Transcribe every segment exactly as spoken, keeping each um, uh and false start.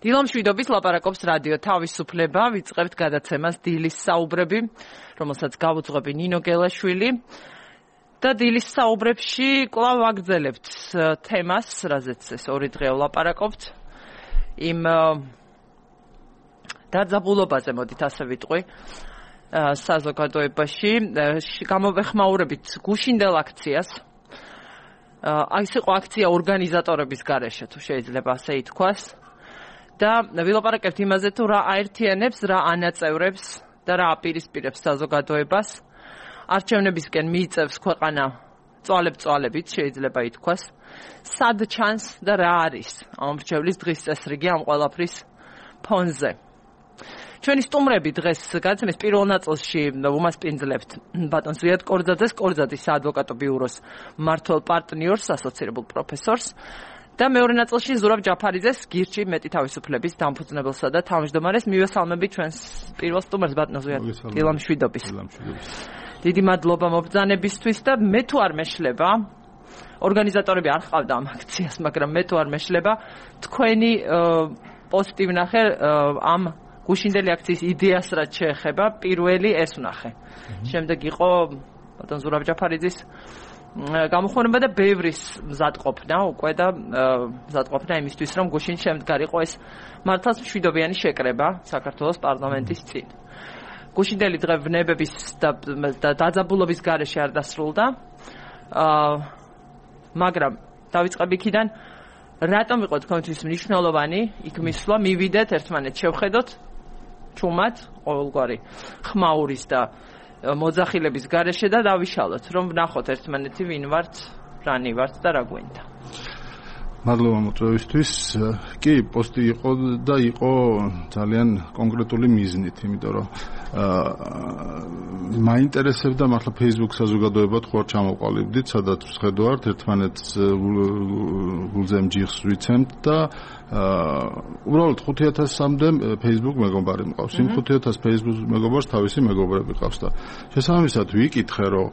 დილამშვიდობის ლაპარაკობს რადიო თავისუფლება, ვიწყებთ გადაცემას დილის საუბრები, რომელსაც გავუძღვები ნინო გელაშვილი. და დილის საუბრებში კვლავ ვაგრძელებთ თემას, რაზეც ეს ორი დღეა ვლაპარაკობთ. იმ დაძაბულობაზე მოდით ასე ვიტყვი საზოგადოებაში, გამოვეხმაურებით გუშინდელ აქციას. აი ეს იყო აქცია ორგანიზატორების გარეშე, თუ შეიძლება ასე ითქვას. და ვილაპარაკებთ იმაზე, თუ რა აერთიანებს, რა ანაწევრებს და რა აპირისპირებს საზოგადოებას. არჩევნებისკენ მიიწევს ქვეყანა წვალებ-წვალებით, შეიძლება ითქვას. სად ჩანს და რა არის ამ მრჩევლის დღის წესრიგი ამ ყველაფრის ფონზე. ჩვენი სტუმრები დღეს გადაცემის პირველ ნაწილში უმასპინძლებთ ბატონ ზვიად კორძაძეს, კორძაძის საადვოკატო ბიუროს მმართველ პარტნიორს, ასოცირებულ პროფესორს. და მეორე ნაწილში ზურაბ ჯაფარიძეს, გირჩი მეტი თავისუფლების დამფუძნებელსა და თავმჯდომარეს. მივესალმები ჩვენს პირველ სტუმარს ბატონ ზვიად. დილამშვიდობის. დიდი მადლობა მობრძანებისთვის და მე თუ არ მეშლება, ორგანიზატორები არ ხავდა ამ აქციას, მაგრამ მე თუ არ მეშლება, თქვენი პოსტი ვნახე ამ გუშინდელი აქციის იდეას რაც შეეხება, პირველი ეს ვნახე. შემდეგ იყო ბატონ ზურაბ ჯაფარიძის გამოხმაურება და ბევრის მზადყოფნა უკვე და მზადყოფნა იმისთვის, რომ გუშინ შემდგარიყო ეს მართლაც მშვიდობიანი შეკრება საქართველოს პარლამენტის წინ. გუშინდელი დღე ვნებების და დაძაბულობის გარეშე არ დასრულდა. მაგრამ დავიწყებ იქიდან, რატომ იყო თქვენთვის მნიშვნელოვანი იქ მისვლა, მივიდეთ ერთმანეთს შევხედოთ ჩუმად ყოველგვარი ხმაურის და მოძახილების გარეშე და დავიშალოთ, რომ ვნახოთ ერთმანეთი ვინ ვართ, რანი ვართ და რა გვინდა. მადლობა მოწვევისთვის. კი, პოსტი იყო და იყო ძალიან კონკრეტული მიზნით, იმიტომ რომ მაინტერესებდა მართლა Facebook საზოგადოებად ხوار ჩამოყალიბდით, სადაც ვხედავთ ერთმანეთს გულზე მჯიხს ვიცემთ და უბრალოდ ხუთი ათასამდე Facebook მეგობარი მყავს. იმ ხუთი ათას Facebook მეგობარს თავისი მეგობრები ყავს და შესაბამისად ვიკითხე, რომ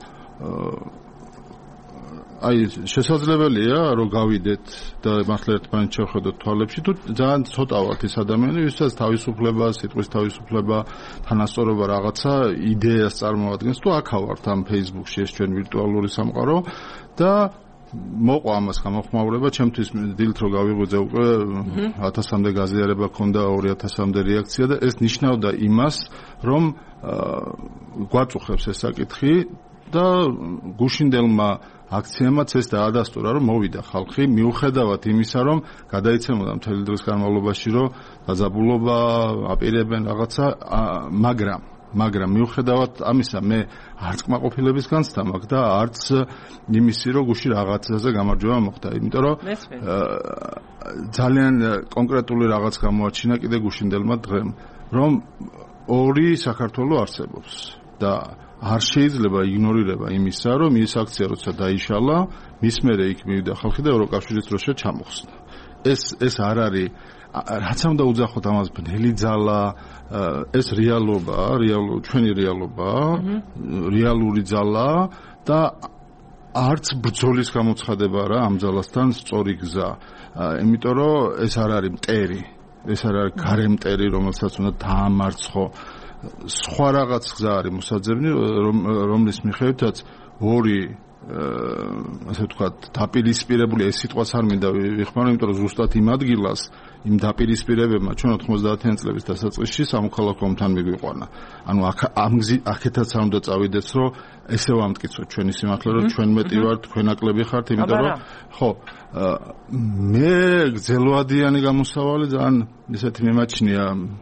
აი შესაძლებელია რომ გავიდეთ და მართლა ერთმანეთს შევხედოთ თვალებში, თუ ძალიან ცოტა ვართ ის ადამიანი, ვისაც თავისუფლება, სიტყვის თავისუფლება, თანასწორობა რაღაცა იდეას წარმოადგენს, თუ აქავართ ამ Facebook-ში ეს ჩვენ ვირტუალური სამყარო და მოყვა ამას გამოხმაურება, ჩემთვის დილით რომ გავიღვიძე უკვე ათასამდე გაზიარება ქონდა, ორი ათასამდე რეაქცია და ეს ნიშნავდა იმას, რომ გვაწუხებს ეს საკითხი და გუშინდელმა აქციამაც ეს დაადასტურა, რომ მოვიდა ხალხი, მიუხედავად იმისა, რომ გადაიცემოდა მთელი დღის განმავლობაში, რომ დაძაბულობა აპირებენ რაღაცა, მაგრამ მაგრამ მიუხედავად ამისა, მე არც კმაყოფილების განცდა მაქვს და არც იმისი, რომ გუში რაღაცაზე გამარჯვება მოხდა, იმიტომ რომ ძალიან კონკრეტული რაღაც გამოაჩინა კიდე გუშინდელმა დღემ, რომ ორი საქართველო არსებობს და არ შეიძლება იგნორირება იმისა, რომ ის აქცია როცა დაიშალა, მის მერე იქ მივიდა ხალხი და ევროკავშირის დროშა ჩამოხსნა. ეს ეს არ არის, რაც უნდა უძახოთ ამას ბნელი ძალა, ეს რეალობა, რეალო ჩვენი რეალობა, რეალური ძალა და არც ბრძოლის გამოცხადება რა ამ ძალასთან სწორი გზა. იმიტომ რომ ეს არ არის მტერი, ეს არ არის გარემტერი, რომელსაც უნდა დაამარცხო. სხვა რაღაც გზა არის მოსაძებნი, რომლის მიხედვითაც ორი ასე ვთქვათ, დაპირისპირებული, ეს სიტყვას არ მინდა ვიხმარო, იმიტომ რომ ზუსტად იმ ადგილას, იმ დაპირისპირებებმა ჩვენ ოთხმოცდაათიანი წლების დასაწყისში სამოქალაქო ომთან მიგვიყვანა. ანუ აქეთაც არ უნდა წავიდეთ, რომ ესე ვამტკიცოთ ჩვენი სიმართლე, რომ ჩვენ მეტი ვართ, თქვენ ნაკლები ხართ, იმიტომ რომ ხო, მე გრძელვადიანი გამოსავალი ძალიან ისეთი მიმაჩნია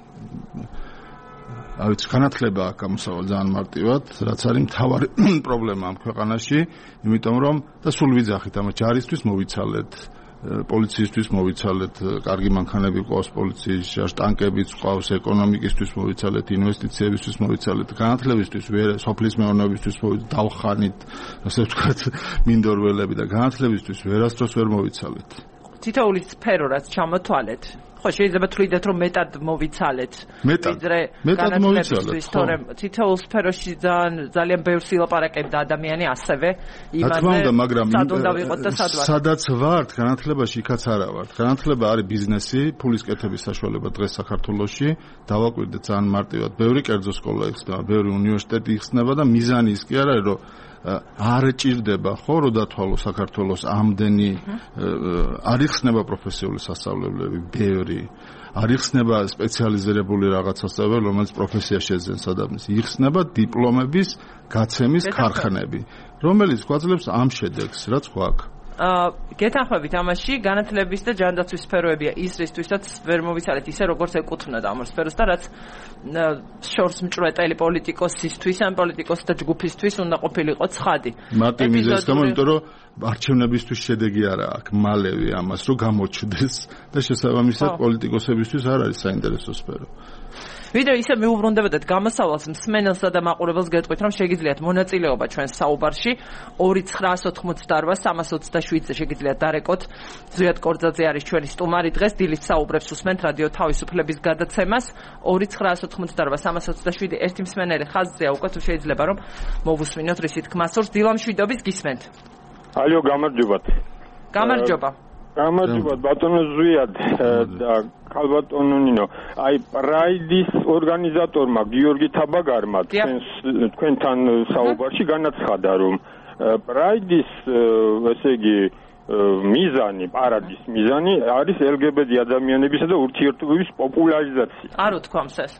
ავიც განათლება აქვს გამოსავალი ძალიან მარტივად, რაც არის მთავარი პრობლემა ამ ქვეყანაში, იმიტომ რომ და სულ ვიძახით ამ ჯარისთვის მოვიცალეთ, პოლიციისთვის მოვიცალეთ, კარგი მანქანები ყავს პოლიციის, ტანკებიც ყავს, ეკონომიკისთვის მოვიცალეთ, ინვესტიციებისთვის მოვიცალეთ, განათლებისთვის, სოფლის მეურნეობისთვის დავხანით, ასე ვთქვათ, მინდორველები და განათლებისთვის ვერასდროს ვერ მოვიცალეთ. თითოეული სფერო რაც ჩამოთვალეთ ხო შეიძლება თვლიდეთ რომ მეტად მოვიცალეთ ვიდრე განათლებისთვის თორემ თითოეულ სფეროში ძალიან ბევრს ილაპარაკებდა ადამიანი ასევე იმაზე მაგრამ სად უნდა ვიყოთ და სად ვარ სადაც ვართ განათლებაში იქაც არა ვართ განათლება არის ბიზნესი ფულის კეთების საშუალება დღეს საქართველოში დავაკვირდეთ ძალიან მარტივად ბევრი კერძო სკოლა იხსნება ბევრი უნივერსიტეტი იხსნება და მიზანი ის კი არ არის რომ არ ჭირდება ხო რომ დათვალო საქართველოს ამდენი არ იხსნება პროფესიული სასწავლებლები ბევრი არ იხსნება სპეციალიზირებული რაღაც სასწავლებლები რომელიც პროფესია შეძენს ადამიანს იხსნება დიპლომების გაცემის ქარხნები რომელიც გვაძლევს ამ შედეგს რაც გვაქვს აა გეთანხმებით ამაში განათლების და ჯანდაცვის სფეროებია ის რისთვისაც ვერ მოვიცალეთ ისე როგორც ეკუთვნოდა ამ სფეროს და რაც შორს მჭვრეტელი პოლიტიკოსისთვის ან პოლიტიკოს და ჯგუფისთვის უნდა ყოფილიყო ცხადი მარტივ მიზეზს გამო იმიტომ რომ არჩევნებისთვის შედეგი არა აქვს მალევე ამას რომ გამოჩნდეს და შესაბამისად პოლიტიკოსებისთვის არ არის საინტერესო სფერო ვიდრე ისე მიუბრუნდებოდეთ გამოსავალს მსმენელსა და მაყურებელს გეტყვით რომ შეგიძლიათ მონაწილეობა ჩვენს საუბარში ორი ცხრაას ოთხმოცდაორ სამას ოცდაშვიდზე შეგიძლიათ დარეკოთ ზვიად კორძაძე არის ჩვენი სტუმარი დღეს დილით საუბრებს უსმენთ რადიო თავისუფლების გადაცემას ორი ცხრაას ოთხმოცდაორ სამას ოცდაშვიდი ერთი მსმენელი ხაზზეა უკვე თუ შეიძლება რომ მოვუსმინოთ რისი თქმა სურს დილამშვიდობის გისმენთ ალო გამარჯობათ გამარჯობა გამარჯობათ ბატონო ზვიად და ქალბატონო ნინო აი პრაიდის ორგანიზატორმა გიორგი თაბაგარმა თქვენთან საუბარში განაცხადა რომ პრაიდის ესე იგი მიზანი პარადის მიზანი არის ელ გი ბი ტი ადამიანებისა და ურთიერთობების პოპულარიზაცია არ უთქვამს ეს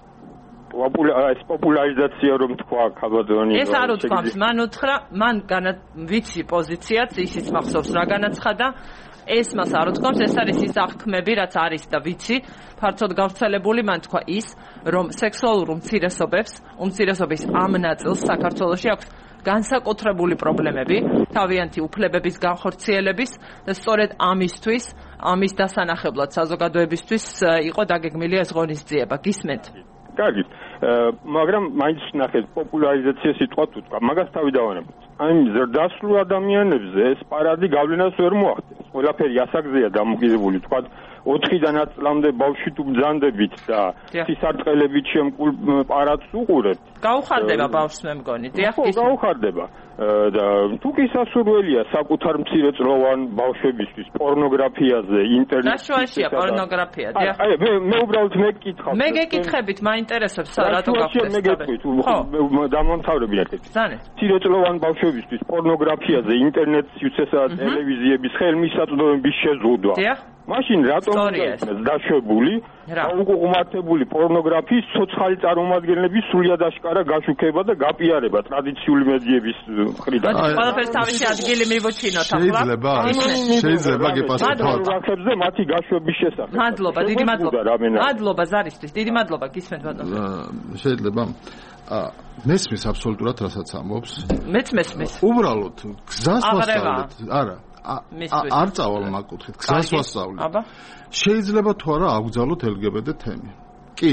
ეს პოპულარიზაცია რომ თქვა ქალბატონი ეს არ უთქვამს მან უთხრა მან ვიცი პოზიციაც ისიც მახსოვს რა განაცხადა ეს მას არ უთქვამს ეს არის ის აღქმები რაც არის და ვიცი ფართოდ გავრცელებული მან თქვა ის რომ სექსუალურ უმცირესობებს უმცირესობის ამ ნაწილს საქართველოში აქვს განსაკუთრებული პრობლემები თავიანთი უფლებების განხორციელების და სწორედ ამისთვის ამის დასანახებლად საზოგადოებისთვის იყო დაგეგმილი ეს ღონისძიება გისმენთ კარგი მაგრამ მაინც ნახეთ პოპულარიზაცია სიტყვა თუ თქვა მაგას თავი დავანებოთ აი ზრდასრულ ადამიანებზე ეს პარადი გავლენას ვერ მოახდენს ყველაფერი ასაგზეა დამოკიდებული თქვა ოთხიდან ათ წლამდე ბავშვი თუ ბრძანდებით და სისარტყელებით შემკულ პარადს უყურებთ გაუხარდება ბავშვს მე მგონი დიახ ხო გაუხარდება და თუ კი სასურველია საკუთარ მცირეწლოვან ბავშვებისთვის პორნოგრაფიაზე ინტერნეტში ნაშუაშია პორნოგრაფია დიახ აი მე მე უბრალოდ მე გკითხავ მე გეკითხებით მაინტერესებს რატო გახდეს მე გეტყვით დამამთავრებინათ ზანე მცირეწლოვან ბავშვებისთვის პორნოგრაფიაზე ინტერნეტში უცესად ტელევიზიების ხელმისაწვდომების შეზღუდვა დიახ მაშინ რატომ დაშვებული დაუყუყმართებული პორნოგრაფიის ცოცხალი წარმომადგენლების სრულად აშკარა გაშუქება და გაპიარება ტრადიციული მედიების მხრიდან. ყველაფერს თავისი ადგილი მივოჩინოთ ახლა. შეიძლება შეიძლება გეპასუხოთ. ხებზე მათი გაშვების შესახებ. მადლობა, დიდი მადლობა. მადლობა ზარისთვის. დიდი მადლობა გისმენთ ბატონო. შეიძლება მესმის აბსოლუტურად რასაც ამბობს. მეც მესმის. უბრალოდ გზას ვასწავლეთ. არა. არ წავალ მაგკუთხით გზას ვასწავლეთ შეიძლება თუ არა აგძალოთ ელ გი ბი ტი თემი კი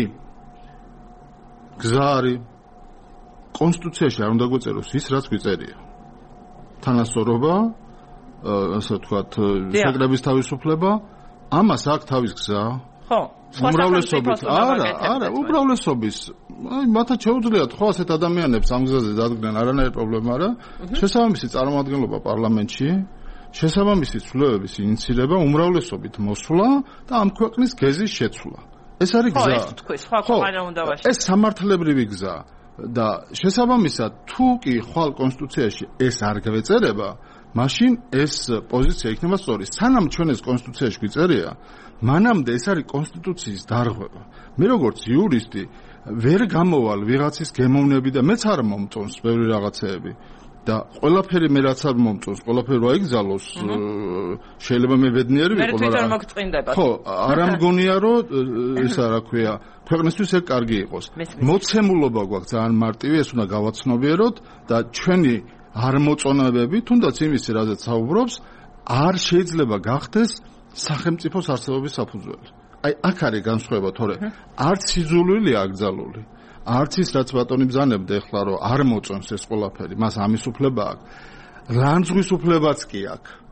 გზა არის კონსტიტუციაში არ უნდა გვეწეროს ის რაც გვიწერია თანასწორობა ასე ვთქვათ შეკრების თავისუფლება ამას აქვს თავის გზა ხო უმრავლესობის არა არა უმრავლესობის აი მათაც შეუძლიათ ხო ასეთ ადამიანებს ამ გზაზე დადგნენ არანაირი პრობლემა არა შესაბამისი წარმომადგენლობა პარლამენტში შესაბამისი ცვლილებების ინიციირება უმრავლესობით მოსვლა და ამ ქვეყნის გეზის შეცვლა. ეს არის გზა. ხო, ეს თქვი, სხვა ქვეყანა უნდა ვაშლი. ეს სამართლებრივი გზა და შესაბამისად თუ კი ხვალ კონსტიტუციაში ეს არ გვეწერება, მაშინ ეს პოზიცია იქნება სწორი. სანამ ჩვენ ეს კონსტიტუციაში გვიწერია, მანამდე ეს არის კონსტიტუციის დარღვევა. მე როგორც იურისტი ვერ გამოვალ ვიღაცის გემოვნები და მეც არ მომწონს ბევრი რაღაცეები. და ყველაფერი მე რაც არ მომწონს, ყველაფერი რა იგზალოს, შეიძლება მე ბედნიერი ვიყო, მაგრამ ხო, არ ამგონია რომ ისა რა ქვია, ქვეყნისთვის ეს კარგი იყოს. მოცემულობა გვაქვს ძალიან მარტივი, ეს უნდა გავაცნობიეროთ და ჩვენი არ მოწონებები, თუნდაც იმისი, რაზეც საუბრობს, არ შეიძლება გახდეს სახელმწიფოს არსებობის საფუძველი. აი, აქ არის განსხვავება, თორე არც სიძულვილია აკრძალული. არც ის რაც ბატონი ბზანებდა ეხლა რომ არ მოწონს ეს ყველაფერი, მას ამის უფლება აქვს. ლანძღვის უფლებაც კი აქვს.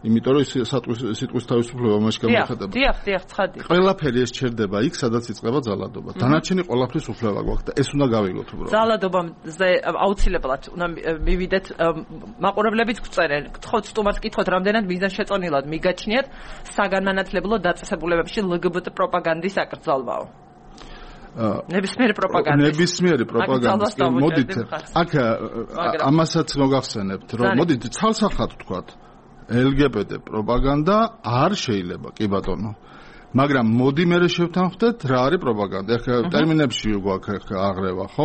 იმიტომ რომ სიტყვის თავისუფლება მაშინ გამოხატება. დიახ, დიახ, ცხადი. ყველაფერი ეს ჩერდება იქ, სადაც იწყება ძალადობა. დანარჩენი ყველაფრის უფლება გვაქვს და ეს უნდა გავიგოთ უბრალოდ. ძალადობაზე აუცილებლად უნდა მივიდეთ. მაყურებლებიც გწერენ, გთხოვთ სტუმარს კითხოთ, რამდენად მიზანშეწონილად მიგაჩნიათ საგანმანათლებლო დაწესებულებებში ლ გ ბ ტ პროპაგანდის აკრძალვაო. ნებისმიერი პროპაგანდა. ნებისმიერი პროპაგანდა. მოდით, აქ ამასაც მოგახსენებთ, რომ მოდით ცალსახად ვთქვათ. ლ გ ბ ტ პროპაგანდა არ შეიძლება, კი ბატონო. მაგრამ მოდი მე შევთანხმდეთ რა არის პროპაგანდა. ეხლა ტერმინებში გვაქვს აღრევა, ხო?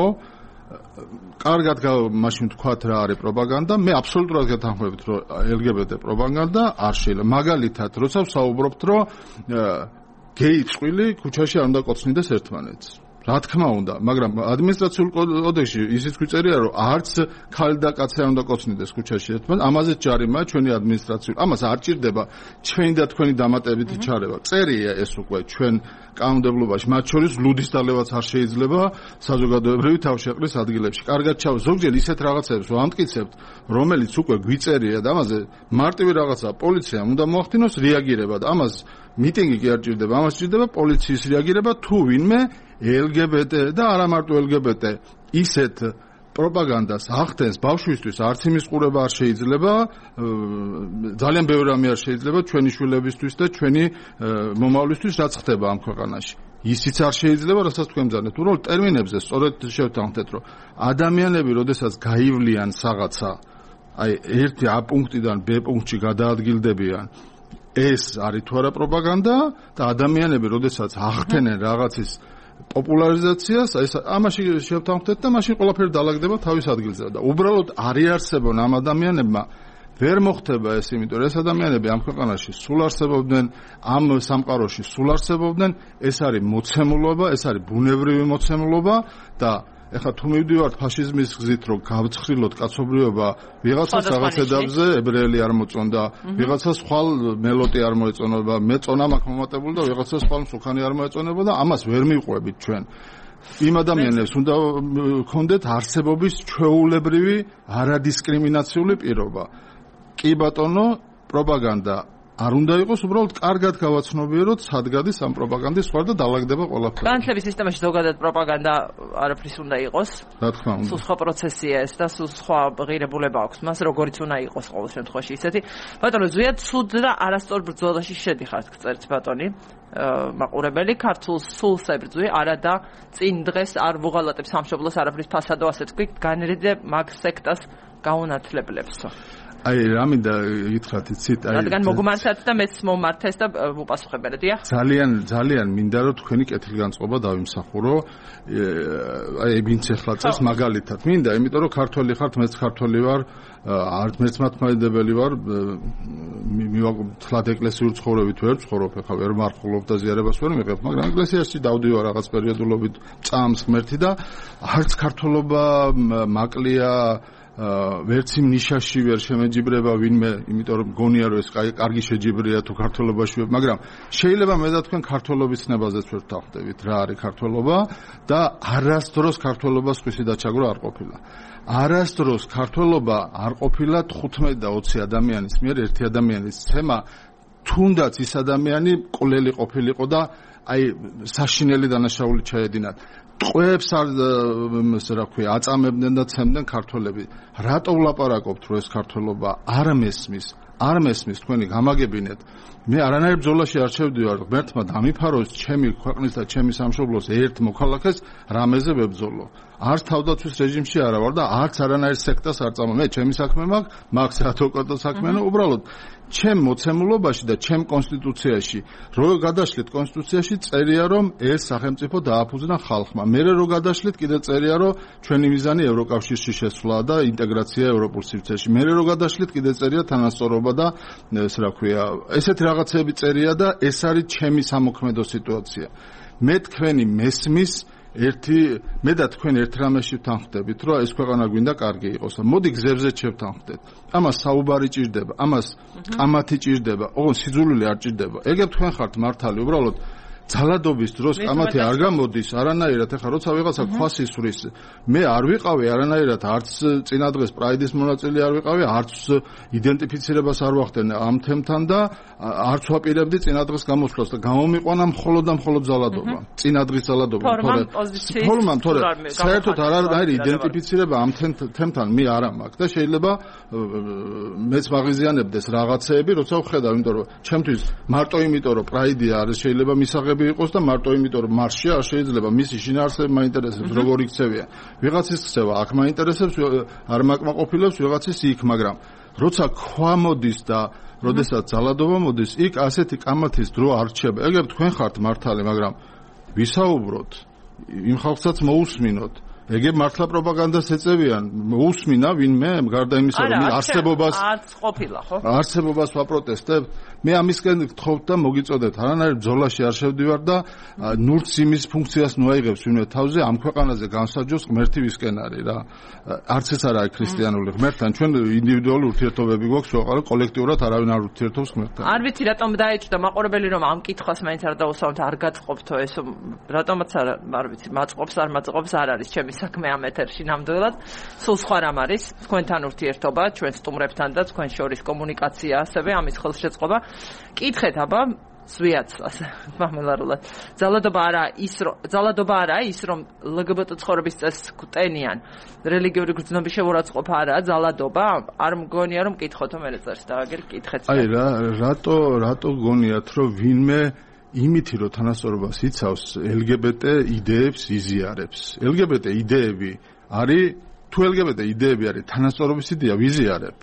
კარგად მაშინ ვთქვათ რა არის პროპაგანდა. მე აბსოლუტურად გეთანხმებით, რომ ლ გ ბ ტ პროპაგანდა არ შეიძლება. მაგალითად, როცა ვსაუბრობთ, რომ გეი წყვილი ქუჩაში არ უნდა კოცნიდეს ერთმანეთს. რა თქმა უნდა, მაგრამ ადმინისტრაციულ კოდექსში ისიც გვიწერია, რომ არც ქალი და კაცი არ უნდა კოცნიდეს ქუჩაში ერთმანეთს. ამაზეც ჯარიმაა ჩვენი ადმინისტრაციულ. ამას არ ჭირდება ჩვენი და თქვენი დამატებითი ჩარევა. წერია ეს უკვე ჩვენ კანონმდებლობაში, მათ შორის ლუდის დალევაც არ შეიძლება საზოგადოებრივი თავშეყრის ადგილებში. კარგად ჩავ ზოგჯერ ისეთ რაღაცებს ვამტკიცებთ, რომელიც უკვე გვიწერია და ამაზე მარტივი რაღაცა პოლიციამ უნდა მოახდინოს რეაგირება და ამას მიტინგი კი არ ჭირდება, ამას ჭირდება პოლიციის რეაგირება თუ ვინმე ლ გ ბ ტ და არა მარტო ლ გ ბ ტ ისეთ პროპაგანდას ახდენს ბავშვისთვის, არც იმის ყურება არ შეიძლება, ძალიან ბევრი რამე არ შეიძლება ჩვენი შვილებისთვის და ჩვენი მომავლისთვის რაც ხდება ამ ქვეყანაში. ისიც არ შეიძლება, რასაც თქვენ ბრძანეთ. უბრალოდ ტერმინებზე სწორედ შევთანხმდეთ, რომ ადამიანები, როდესაც გაივლიან რაღაცა, აი ერთი A პუნქტიდან B პუნქტში გადაადგილდებიან, ეს არის თუ არა პროპაგანდა და ადამიანები, როდესაც ახდენენ რაღაცის პოპულარიზაციას, აი ამაში შევთანხმდეთ და მაშინ ყველაფერი დაალაგდება თავის ადგილზე და უბრალოდ არ იარსებონ ამ ადამიანებმა ვერ მოხდება ეს, იმიტომ რომ ეს ადამიანები ამ ქვეყანაში სულ არსებობდნენ, ამ სამყაროში სულ არსებობდნენ, ეს არის მოცემულობა, ეს არის ბუნებრივი მოცემულობა და ეხლა თუ მივდივართ ფაშიზმის გზით, რომ გავცხრილოთ კაცობრიობა, ვიღაცას რაღაც ედაბზე ებრაელი არ მოწონდა, ვიღაცას ხვალ მელოტი არ მოეწონება, მე წონა მაქვს მომატებული და ვიღაცას ხვალ მსუქანი არ მოეწონება და ამას ვერ მივყვებით ჩვენ. იმ ადამიანებს უნდა გქონდეთ არსებობის ჩვეულებრივი არადისკრიმინაციული პირობა. კი ბატონო, პროპაგანდა არ უნდა იყოს, უბრალოდ კარგად გავაცნობიეროთ, სად გადის ამ პროპაგანდის სხვა და დაალაგდება ყველაფერი. განათლების სისტემაში ზოგადად პროპაგანდა არაფრის უნდა იყოს. რა თქმა უნდა. სულ სხვა პროცესია ეს და სულ სხვა ღირებულება აქვს მას, როგორიც უნდა იყოს ყოველ შემთხვევაში ისეთი. ბატონო, ზუსტად ცუდ და არასწორ ბრძოლაში შედიხართ, გწერთ ბატონი. მაყურებელი ქართულ სულს ებრძვი, არა და წინ დღეს არ ვუღალატებს სამშობლოს არაფრის ფასადო, ასე თქვი, განრიდე მაგ სექტას გაუნათლებლებსო. აი რამინდა გითხრათ იცით აი რადგან მოგმართათ და მეც მომართეს და მოპასუხებერე დიახ ძალიან ძალიან მინდა რომ თქვენი კეთილგანწყობა დავიმსახურო აი ვინც ახლა წეს მაგალითად მინდა იმიტომ რომ ქართველი ხართ მეც ქართველი ვარ არ მეც მათმადებელი ვარ მივაკუთვნად ეკლესიურ ცხოვრებით ვერ ვცხოვრობ ახლა ვერ მარხულობ და ზიარებას ვერ მიღებ მაგრამ ეკლესიაში დავდივარ რაღაც პერიოდულობით წამს ღმერთი და არც ქართველობა მაკლია ვერც იმ ნიშაში ვერ შემეჯიბრება ვინმე, იმიტომ რომ გონია რომ ეს კარგი შეჯიბრია თუ ქართველობაში, მაგრამ შეიძლება მე და თქვენ ქართველობის ცნებაზეც ვერ ვთანხმდებით, რა არის ქართველობა და არასდროს ქართველობას ხისი დაჩაგვრა არ ყოფილა. არასდროს ქართველობა არ ყოფილა თხუთმეტ და ოცი ადამიანის მიერ ერთი ადამიანის ცემა, თუნდაც ის ადამიანი ყოლელი ყოფილიყო და აი საშინელი დანაშაული ჩაედინათ. ტყვეებს არ რა ქვია აწამებდნენ და ცემდნენ ქართველები. რატო ვლაპარაკობთ რომ ეს ქართველობა არ მესმის? არ მესმის თქვენი გამაგებინეთ. მე არანაირ ბრძოლაში არ შევდივარ, ღმერთმა დამიფაროს ჩემი ქვეყნის და ჩემი სამშობლოს ერთ მოქალაქეს რამეზე ვებრძოლო. არც თავდაცვის რეჟიმში არა ვარ და არც არანაირ სექტას არ წამო. მე ჩემი საქმე მაქვს, მაქვს ადვოკატო საქმე, ნუ უბრალოდ ჩემ მოცემულობაში და ჩემ კონსტიტუციაში რო გადაშლით კონსტიტუციაში წერია რომ ეს სახელმწიფო დააფუძნა ხალხმა. მე რო გადაშლით კიდე წერია რომ ჩვენი მიზანი ევროკავშირში შესვლა და ინტეგრაცია ევროპულ სივრცეში. მე რო გადაშლით კიდე წერია თანასწორობა და ეს რა ქვია ესეთი რაღაცები წერია და ეს არის ჩემი სამოქმედო სიტუაცია. მე თქვენი მესმის ერთი მე და თქვენ ერთ რამეში ვთანხმდებით, რომ ეს ქვეყანა გვინდა კარგი იყოს. მოდი გზებზე შევთანხმდეთ. ამას საუბარი ჭირდება, ამას კამათი ჭირდება, ოღონდ სიძულვილი არ ჭირდება. ეგეთ თქვენ ხართ მართალი, უბრალოდ ძალადობის დროს კამათი არ გამოდის არანაირად. ეხლა როცა ვიღაცა ქვას ისვრის, მე არ ვიყავი არანაირად, არც წინა დღეს პრაიდის მონაწილე არ ვიყავი, არც იდენტიფიცირებას არ ვახდენ ამ თემთან და არც ვაპირებდი წინა დღეს გამოსვლას და გამომიყვანა მხოლოდ და მხოლოდ ძალადობა. წინა დღის ძალადობა, თორე ფორმამ, თორე საერთოდ არანაირი იდენტიფიცირება ამ თემთან მე არ მაქვს და შეიძლება მეც მაღიზიანებდეს რაღაცეები, როცა ვხედავ, იმიტომ რომ ჩემთვის მარტო იმიტომ რომ პრაიდი არის შეიძლება მისაღები იყოს და მარტო იმიტომ რომ მარშია არ შეიძლება მისი შინაარსები მაინტერესებს როგორ იქცევია. ვიღაცის ხსევა აქ მაინტერესებს, არ მაკმაყოფილებს ვიღაცის იქ, მაგრამ როცა ქვა მოდის და როდესაც ძალადობა მოდის, იქ ასეთი კამათის დრო არ რჩება. ეგრევე თქვენ ხართ მართალი, მაგრამ ვისაუბროთ, იმ ხალხსაც მოусმინოთ. ეგ მართლა პროპაგანდას ეწევიან, მოусმინა ვინმე გარდა იმისა, რომ არსებობას არც ყოფილა, ხო? არსებობას ვაპროტესტებ. მე ამისკენ გთხოვთ და მოგიწოდეთ, არანაირ ბრძოლაში არ შევდივარ და ნურც იმის ფუნქციას ნუაიღებს ვინმე თავზე ამ ქვეყანაზე განსაჯოს ღმერთი ვისკენ არის რა. არც ეს არ არის ქრისტიანული ღმერთთან, ჩვენ ინდივიდუალური ურთიერთობები გვაქვს, ვაყარ კოლექტიურად არავინ არ ურთიერთობს ღმერთთან. არ ვიცი რატომ დაიჭდა მაყურებელი რომ ამ კითხვას მაინც არ დაუსვამთ, არ გაწყობთო ეს რატომაც არ არ ვიცი, მაწყობს არ მაწყობს არ არის ჩემი საქმე ამ ეთერში ნამდვილად. სულ სხვა რამ არის თქვენთან ურთიერთობა, ჩვენ სტუმრებთან და თქვენ შორის კომუნიკაცია, ასევე ამის ხელშეწყობა. კითხეთ აბა ზვიაც ასე მამელარულად. ძალადობა არა ის რომ ძალადობა არა ის რომ ლგბტ ცხოვრების წესს გვტენიან. რელიგიური გრძნობის შევურაცხყოფა არა ძალადობა? არ მგონია რომ კითხოთო მე წერს და აგერ კითხეთ. აი რა რატო რატო გონიათ რომ ვინმე იმითი რომ თანასწორობას იცავს ელ გი ბი ტე იდეებს იზიარებს. ელ გი ბი ტე იდეები არის თუ ელ გი ბი ტე იდეები არის თანასწორობის იდეა ვიზიარებ.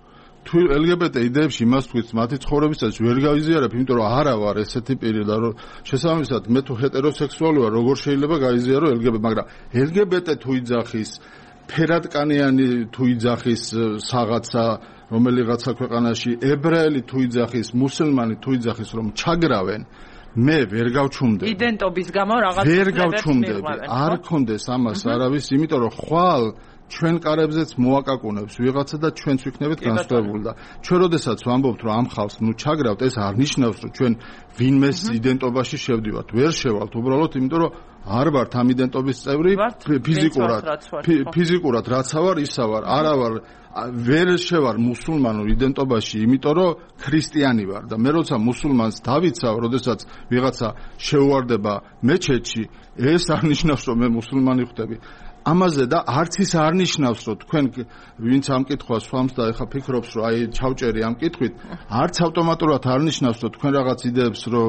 თუ ელ გი ბი ტე იდეებში იმას თქვით მათი ცხოვრებისაც ვერ გავიზიარებ, იმიტომ რომ არა ვარ ესეთი პირი და რომ შესაბამისად მე თუ ჰეტეროსექსუალი ვარ, როგორ შეიძლება გაიზიარო ელ გი ბი ტე, მაგრამ ელ გი ბი ტე თუ იძახის ფერადკანიანი თუ იძახის საღაცა რომელიღაცა ქვეყანაში, ებრაელი თუ იძახის, მუსულმანი თუ იძახის რომ ჩაგრავენ, მე ვერ გავჩუმდები. იდენტობის გამო რაღაც ვერ გავჩუმდები. არ კონდეს ამას არავის, იმიტომ რომ ხვალ ჩვენ კარებზეც მოაკაკუნებს ვიღაცა და ჩვენც ვიქნებით განსხვავებული და ჩვენ როდესაც ვამბობთ რომ ამ ხალხს ნუ ჩაგრავთ, ეს არ ნიშნავს რომ ჩვენ ვინმეს იდენტობაში შევდივართ. ვერ შევალთ უბრალოდ, იმიტომ რომ არ ვართ ამ იდენტობის წევრი ფიზიკურად. ფიზიკურად რაცა ვარ, ისა ვარ. არა ვარ ვერ შევარ მუსულმანურ იდენტობაში, იმიტომ რომ ქრისტიანი ვარ და მე როცა მუსულმანს დავიცავ, როდესაც ვიღაცა შეუვარდება მეჩეთში, ეს არ ნიშნავს რომ მე მუსულმანი ხდები. ამაზე და არც ის არ ნიშნავს რომ თქვენ ვინც ამ კითხვას სვამს და ეხა ფიქრობს რომ აი ჩავჭერი ამ კითხვით, არც ავტომატურად არ ნიშნავს რომ თქვენ რაღაც იდეებს რომ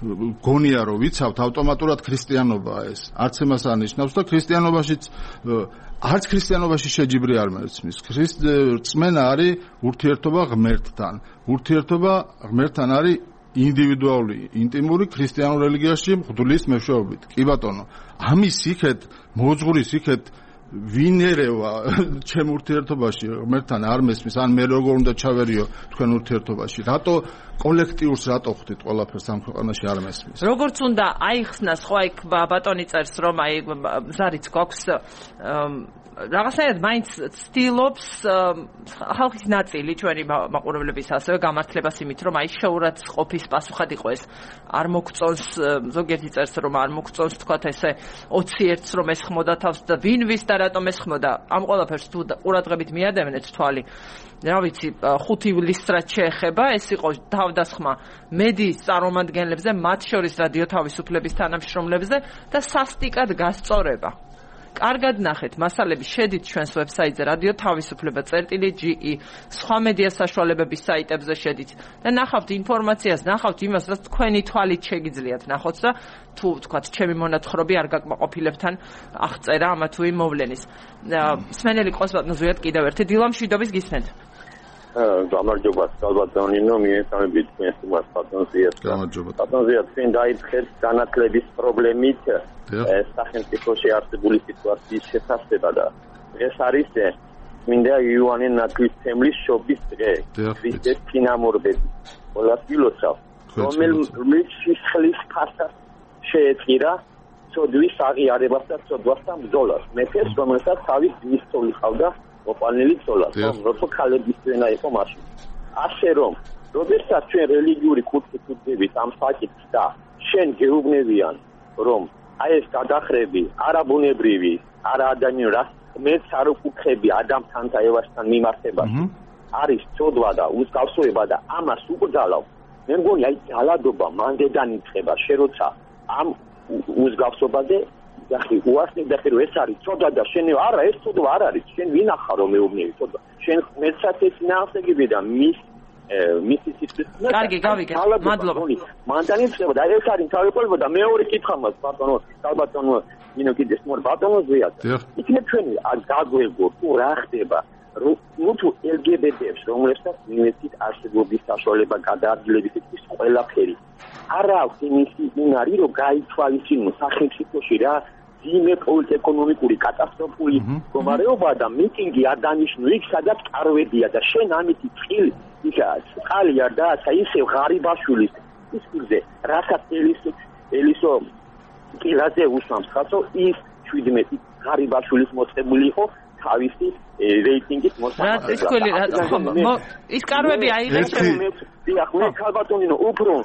გონია რომ ვიცავთ, ავტომატურად ქრისტიანობაა ეს. არც იმას არ ნიშნავს და ქრისტიანობაშიც არც ქრისტიანობაში შეჯიბრი არ მერცმის. რწმენა არის ურთიერთობა ღმერთთან. ურთიერთობა ღმერთთან არის ინდივიდუალური, ინტიმური ქრისტიანულ რელიგიაში მღვდლის მეშვეობით. კი ბატონო, ამის იქეთ მოძღურის იქეთ ვინ ერევა ჩემ ურთიერთობაში ღმერთთან არ მესმის, ან მე როგორ უნდა ჩავერიო თქვენ ურთიერთობაში? რატო კოლექტიურს რატო ხვდით ყველაფერს ამ ქვეყანაში არ მესმის? როგორც უნდა აიხსნას, ხო აი ბატონი წერს რომ აი ზარიც გვაქვს რაღაცნაირად მაინც ცდილობს ხალხის ნაწილი ჩვენი მაყურებლების ასევე გამართლებას იმით რომ აი შეურაცხყოფის პასუხად იყო ეს არ მოგწონს, ზოგიერთი წერს რომ არ მოგწონს თქვათ ესე ოცი ერთს რომ ესხმოდა თავს და ვინ ვის და რატომ ესხმოდა. ამ ყველაფერს თუ ყურადღებით მიადევნეთ თვალი, რა ვიცი, ხუთი ივლისს რაც შეეხება, ეს იყო თავდასხმა მედიის წარმომადგენლებზე, მათ შორის რადიო თავისუფლების თანამშრომლებზე და სასტიკად გასწორება. კარგად ნახეთ, მასალები შედით ჩვენს ვებსაიტზე რადიო თავისუფლება წერტილი ჯი ი, სხვა მედია საშუალებების საიტებზე შედით და ნახავთ ინფორმაციას, ნახავთ იმას, რაც თქვენი თვალით შეგიძლიათ ნახოთ და თუ თქვათ ჩემი მონათხრობი არ გაკმაყოფილებთან აღწერა ამა თუ იმ მოვლენის. მსმენელი ყავს ბატონო ზვიად კიდევ ერთი დილა მშვიდობის გისმენთ. გამარჯობა, ბატონინო, მიესალმებით თქვენს თემას ბატონზიად. გამარჯობა. ბატონზიად, თქვენ დაიწყეთ განათლების პრობლემით სახელმწიფოში არსებული სიტუაციის შესაძლებლობა და ეს არის მინდა იოანე ნათლისმცემლის შობის დღე. ეს წინამორბედი. ყველას გილოცავ, რომელიც სისხლის ფასად შეეწირა ცოდვის აღიარებას და ცოდვას და ბრძოლას. მეფეს, რომელსაც თავის ძმის ცოლი ჰყავდა ოპანელი ცოლა, როცა ქალების წენა იყო მაშინ. ასე რომ, როდესაც ჩვენ რელიგიური კურსით ვდგებით ამ საკითხს და შენ გეუბნებიან რომ აი ეს გადახრები არაბუნებრივი არა ადამიანური მეც არ უკითხები ადამიანთან და ევასთან მიმართებაში არის ცოდვა და უსგავსოება და ამას უკძალავ მე მგონი აი ძალადობა მანდედან იწყება შე როცა ამ უსგავსობაზე ახი უასნი და ხირო ეს არის ცოდვა და შენ არა ეს ცოდვა არ არის შენ ვინახარ რომ მეუბნები ცოდვა შენ მეცაც ეს ნახსეგები და მის მისი სიტყვა კარგი გავიგე მადლობა მანდანი ხდება და ეს არის თავისუფლება და მეორე კითხვა მას ბატონო ალბათონო ნინო კიდეს მორ ბატონო ზიად იქნებ ჩვენი გაგვეგო თუ რა ხდება ნუ თუ ელ ჯი ბი ტი-ს რომელსაც მიმეცით არსებობის საშუალება გადაადგილების ის ყველაფერი არა აქვს იმისი უნარი რომ გაითვალისწინოს სახელმწიფოში რა ძიმე პოლიტ-ეკონომიკური კატასტროფული მდგომარეობა და მიტინგი არ დანიშნულ იქ სადაც კარვებია და შენ ამითი წყილი იქა წყალია და ისე ღარიბაშვილის ის გზე რასაც ელისო ელისო კილაზე უსვამს ხაცო ის შვიდმეტი ღარიბაშვილის მოწებული იყო თავისი რეიტინგის მოსამართლებლად. რა ის ქველი რა ის კარვები აიღეს მე დიახ მე ქალბატონინო უფრო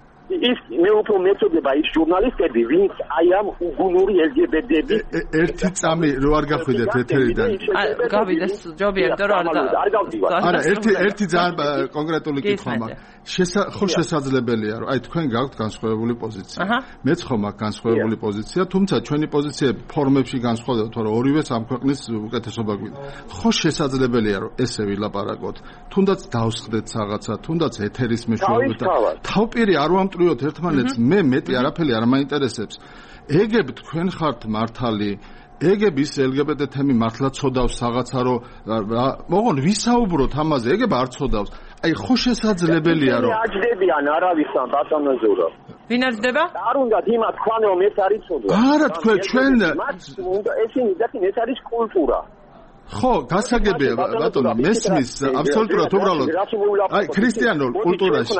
ის მე უფრო მეწოდება ის ჟურნალისტები ვინც აი ამ უგუნური ელ ჯი ბი ტი-ები ერთი წამი რო არ გახვიდეთ ეთერიდან გავიდეს ჯობია იმიტომ რომ არ გავდივარ არა ერთი ერთი ძალიან კონკრეტული კითხვა მაქვს ხო შესაძლებელია რომ აი თქვენ გაქვთ განსხვავებული პოზიცია მეც ხო მაქვს განსხვავებული პოზიცია თუმცა ჩვენი პოზიციები ფორმებში განსხვავდება თორე ორივე ამ ქვეყნის უკეთესობა გვინდა ხო შესაძლებელია რომ ესე ვილაპარაკოთ თუნდაც დავსხდეთ რაღაცა თუნდაც ეთერის მეშვეობით თავპირი არ ვამტვრიოთ ერთმანეთს მე მეტი არაფერი არ მაინტერესებს ეგებ თქვენ ხართ მართალი ეგებ ის ელ ჯი ბი ტი თემი მართლა ცოდავს რაღაცა რომ მოგონ ვისაუბროთ ამაზე ეგებ არ ცოდავს აი ხო შესაძლებელია რომ აჯდებიან არავისთან ბატონოზურო ვინ აჯდება არ უნდა იმა თქვენ რომ ეს არის ცოდვა არა თქვენ ჩვენ ესენი დაკინ ეს არის კულტურა ხო გასაგებია ბატონო მესმის აბსოლუტურად უბრალოდ აი ქრისტიანულ კულტურაში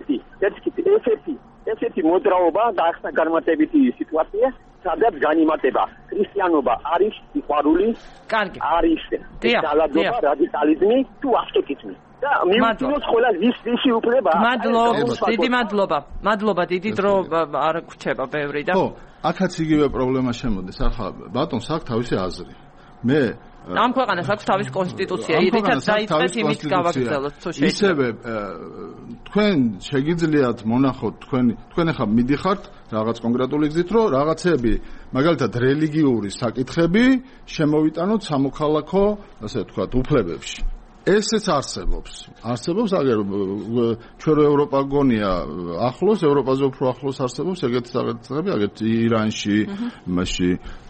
ესეთი ესეთი მოძრაობა და ახლა განმარტებითი სიტუაცია სადაც განიმარტება ქრისტიანობა არის სიყვარული კარგი არის ძალადობა რადიკალიზმი თუ ასკეტიზმი და მიუწვდოს ყველა ის ვისი უფლება მადლობა დიდი მადლობა მადლობა დიდი დრო არ გრჩება ბევრი და ხო აქაც იგივე პრობლემა შემოდის ახლა ბატონს აქვს თავისი აზრი მე ამ ქვეყანას აქვს თავის კონსტიტუცია, რითაც დაიწყეს იმით გავაგრძელოთ, თუ შეიძლება. ისევე თქვენ შეგიძლიათ მონახოთ თქვენ თქვენ ახლა მიდიხართ რაღაც კონკრეტული გზით, რომ რაღაცები, მაგალითად რელიგიური საკითხები შემოვიტანოთ სამოქალაქო, ასე ვთქვათ, უფლებებში. ესეც არსებობს. არსებობს, აგერ ჩვენ ევროპა გონია ახლოს, ევროპაზე უფრო ახლოს არსებობს ეგეთი საკითხები, აგერ ირანში, მასში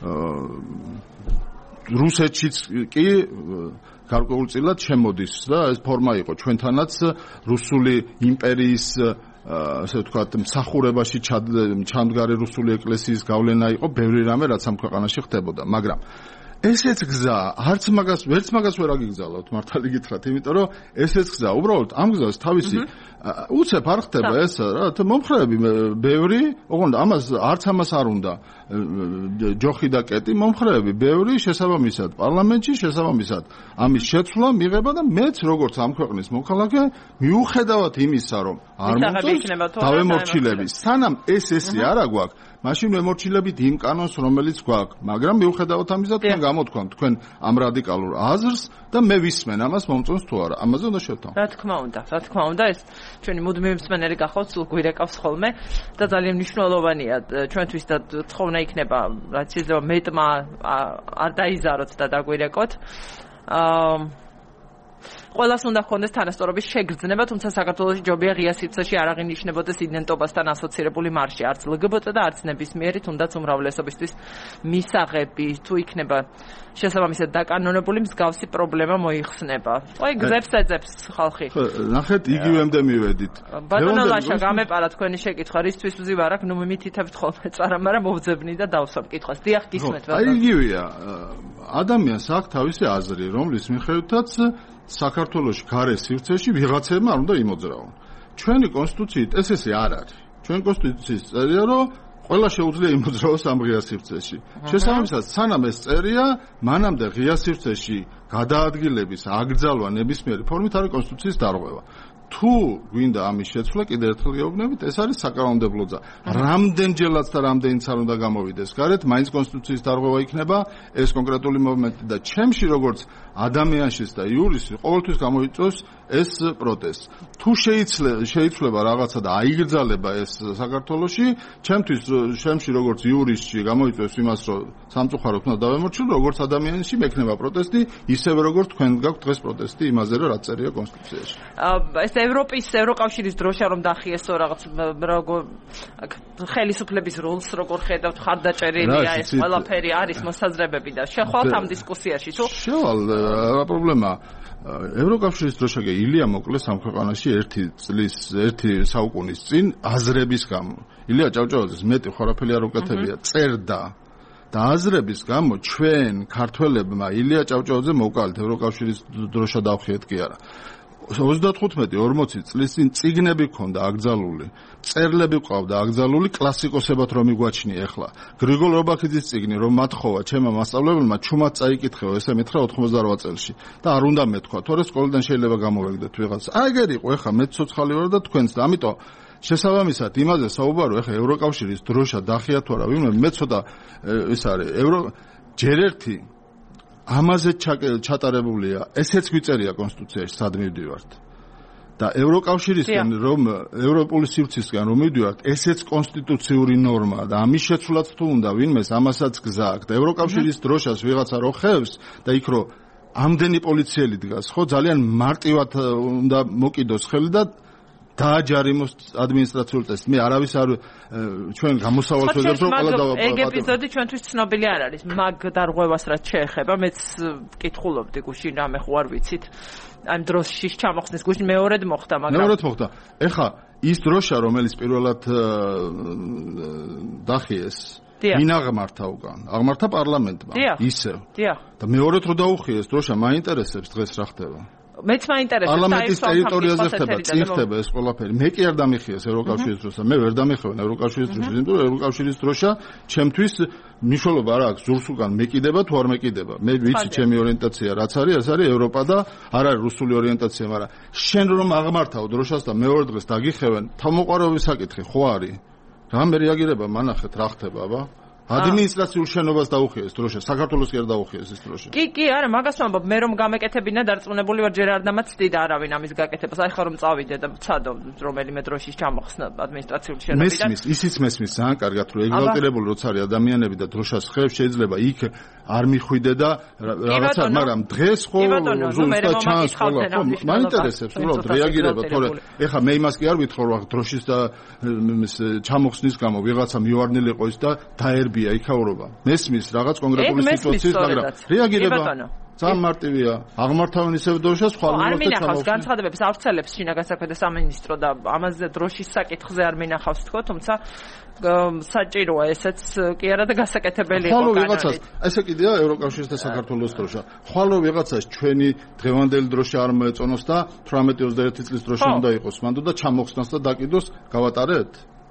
რუსეთშიც კი გარკვეულწილად შემოდის და ეს ფორმა იყო ჩვენთანაც რუსული იმპერიის ასე ვთქვათ მსახურებაში ჩამდგარი რუსული ეკლესიის გავლენა იყო ბევრი რამე რაც ამ ქვეყანაში ხდებოდა მაგრამ ესეც გზა არც მაგას ვერც მაგას ვერ აგიგზავნოთ მართალი გითხრათ იმიტომ რომ ესეც გზა უბრალოდ ამ გზას თავისი უცებ არ ხდება ეს რა მომხრეები ბევრი ოღონდ ამას არც ამას არ უნდა ჯოხი და კეტი მომხრეები ბევრი შესაბამისად პარლამენტში შესაბამისად ამის შეცვლა მიღება და მეც როგორც ამ ქვეყნის მოქალაქე მიუხედავად იმისა რომ არ მომწონს დავემორჩილები სანამ ეს ესი არა გვაქვს მაშინ მემორჩილებით იმ კანონს რომელიც გვაქვს მაგრამ მიუხედავად ამისა თქვენ გამოთქვამთ თქვენ ამ რადიკალურ აზრს და მე ვისმენ ამას მომწონს თუ არა ამაზე უნდა შევთავაზოთ რა თქმა უნდა რა თქმა უნდა ეს ჩვენი მუდმივი მსმენელი გახავთ სულ გვირეკავს ხოლმე და ძალიან მნიშვნელოვანია ჩვენთვის და თხოვნა იქნება რაც შეიძლება მეტმა არ დაიზაროთ და დაგვირეკოთ აა ყველას უნდა ჰქონდეს თანასწორობის შეგრძნება, თუმცა საქართველოში ჯობია ღია სივრცეში არ აღინიშნებოდეს იდენტობასთან ასოცირებული მარში, არც ელ ჯი ბი ტი და არც ნებისმიერი, თუნდაც უმრავლესობისთვის მისაღები, თუ იქნება შესაბამისად დაკანონებული მსგავსი პრობლემა მოიხსნება. აი გზებს ეძებს ხალხი. ნახეთ იგივემდე მივედით. ბატონო ლაშა გამეპარა თქვენი შეკითხვა, რისთვის ვზივარ აქ, ნუ მიმითითებთ ხოლმე წარა, მაგრამ მოვძებნი და დავსვამ კითხვას. დიახ, გისმენთ ბატონო. აი იგივეა. ადამიანს აქვს თავისი აზრი, რომლის მიხედვითაც საქართველოში გარე სივრცეში ვიღაცებმა არ უნდა იმოძრაონ. ჩვენი კონსტიტუციით ეს ესე არ არის. ჩვენი კონსტიტუციის წერია, რომ ყველა შეუძლია იმოძრაოს ამ ღია სივრცეში. შესაბამისად, სანამ ეს წერია, მანამდე ღია სივრცეში გადაადგილების აკრძალვა ნებისმიერი ფორმით არის კონსტიტუციის დარღვევა. თუ გვინდა ამის შეცვლა, კიდევ ერთხელ გეუბნებით, ეს არის საკანონმდებლო გზა. რამდენჯერაც და რამდენიც არ უნდა გამოვიდეს გარეთ, მაინც კონსტიტუციის დარღვევა იქნება ეს კონკრეტული მომენტი და ჩემში როგორც ადამიანშიც და იურისტს ყოველთვის გამოიწვევს ეს პროტესტი. თუ შეიცვლება რაღაცა და აიგრძალება ეს საქართველოში, ჩემთვის ჩემში როგორც იურისტში გამოიწვევს იმას, რომ სამწუხაროდ უნდა დავემორჩილო, როგორც ადამიანში მექნება პროტესტი, ისევე როგორც თქვენ გაქვთ დღეს პროტესტი იმაზე, რომ რაც წერია კონსტიტუციაში. ეს ევროპის ევროკავშირის დროშა რომ დახიესო რაღაც როგორ ხელისუფლების როლს როგორ ხედავთ, ხარდაჭერილია ეს ყველაფერი არის მოსაზრებები და შეხვალთ ამ დისკუსიაში თუ? შევალ, რა პრობლემაა? ევროკავშირის დროშა კი ილია მოკლეს ამ ქვეყანაში ერთი წლის, ერთი საუკუნის წინ აზრების გამო. ილია ჭავჭავაძეს მეტი ხარაფელი არ უკეთებია, წერდა. და აზრების გამო ჩვენ ქართველებმა ილია ჭავჭავაძე მოვკალით ევროკავშირის დროშა დავხიეთ კი არა. ოცდათხუთმეტი ორმოცი წლის წინ წიგნები ქონდა აკრძალული, წერლები ყავდა აკრძალული კლასიკოსებად რომ მიგვაჩნია ახლა. გრიგოლ რობაქიძის წიგნი რომ მათხოვა ჩემმა მასწავლებელმა ჩუმად წაიკითხეო, ესე მითხრა ოთხმოცდარვა წელში და არ უნდა მეთქვა, თორე სკოლიდან შეიძლება გამოვეგდეთ ვიღაც. აი ეგერ იყო, ახლა მე ცოცხალი ვარ და თქვენც და ამიტომ შესაბამისად იმაზე საუბარო, ახლა ევროკავშირის დროშა დახია თუ არა, ვინმე მე ცოტა ეს არის ევრო ჯერ ერთი ამაზე ჩატარებულია, ესეც გვიწერია კონსტიტუციაში, სად მივდივართ. და ევროკავშირისგან რომ ევროპული სივრცისგან რომ მივდივართ, ესეც კონსტიტუციური ნორმაა და ამის შეცვლაც თუ უნდა ვინმეს ამასაც გზა აქვს და ევროკავშირის დროშას ვიღაცა რო ხევს და იქ რო ამდენი პოლიციელი დგას, ხო, ძალიან მარტივად უნდა მოკიდოს ხელი და დააჯარიმოს ადმინისტრაციულ წესს. მე არავის არ ჩვენ გამოსავალს ვეძებთ რომ ყველა და ეგ ეპიზოდი ჩვენთვის ცნობილი არ არის. მაგ დარღვევას რაც შეეხება, მეც ვკითხულობდი გუშინ რამე ხო არ ვიცით. ამ დროშის ჩამოხსნის გუშინ მეორედ მოხდა, მაგრამ მეორედ მოხდა. ეხა ის დროშა რომელიც პირველად დახიეს ვინ აღმართა უკან? აღმართა პარლამენტმა. ისევ. და მეორედ რო დაუხიეს დროშა, მაინტერესებს დღეს რა ხდება? მეც მაინტერესებს პარლამენტის ტერიტორიაზე ხდება, წინ ხდება ეს ყველაფერი. მე კი არ დამიხიეს ევროკავშირის დროშა, მე ვერ დამიხევენ ევროკავშირის დროშას, იმიტომ რომ ევროკავშირის დროშა ჩემთვის მნიშვნელობა არ აქვს, ზურს უკან მეკიდება თუ არ მეკიდება. მე ვიცი ჩემი ორიენტაცია რაც არის, ეს არის ევროპა და არ არის რუსული ორიენტაცია, მაგრამ შენ რომ აღმართავ დროშას და მეორე დღეს დაგიხევენ, თავმოყარობის საკითხი ხო არის? რამე რეაგირება მანახეთ რა ხდება, აბა? ადმინისტრაციულ შენობას დაუხიეს დროშა, საქართველოს კი არ დაუხიეს ეს დროშა. კი, კი, არა, მაგას ვამბობ, მე რომ გამეკეთებინა დარწმუნებული ვარ, ჯერ არ დამაცდიდა არავინ ამის გაკეთებას. აი ხარ რომ წავიდე და ვცადო რომელიმე დროშის ჩამოხსნა ადმინისტრაციულ შენობიდან. მესმის, ისიც მესმის ძალიან კარგად, რომ ეგზალტირებული როცა არის ადამიანები და დროშას ხევს, შეიძლება იქ არ მიხვიდე და რაღაცა, მაგრამ დღეს ხო ზუსტად ჩანს ხოლმე. მაინტერესებს უბრალოდ რეაგირება, თორე ეხა მე იმას კი არ ვითხოვ, რომ დროშის და ჩამოხსნის გამო ვიღაცა მივარნილი იყო ის და დაერბია იქაურობა. მესმის რაღაც კონკრეტული სიტუაციის, მაგრამ რეაგირება ძალიან მარტივია. აღმართავენ ისევ დროშას, ხვალ არ მინახავს განცხადებებს ავრცელებს შინაგან საქმეთა სამინისტრო და ამაზე დროშის საკითხზე არ მინახავს თქო, თუმცა საჭიროა ესეც კი არა და გასაკეთებელი იყო კანონით. ხვალ ვიღაცას, ესე კიდეა ევროკავშირის და საქართველოს დროშა. ხვალ ვიღაცას ჩვენი დღევანდელი დროშა არ მოეწონოს და თვრამეტი ოცდაერთი წლის დროშა უნდა იყოს მანდ და ჩამოხსნას და დაკიდოს გავატარეთ?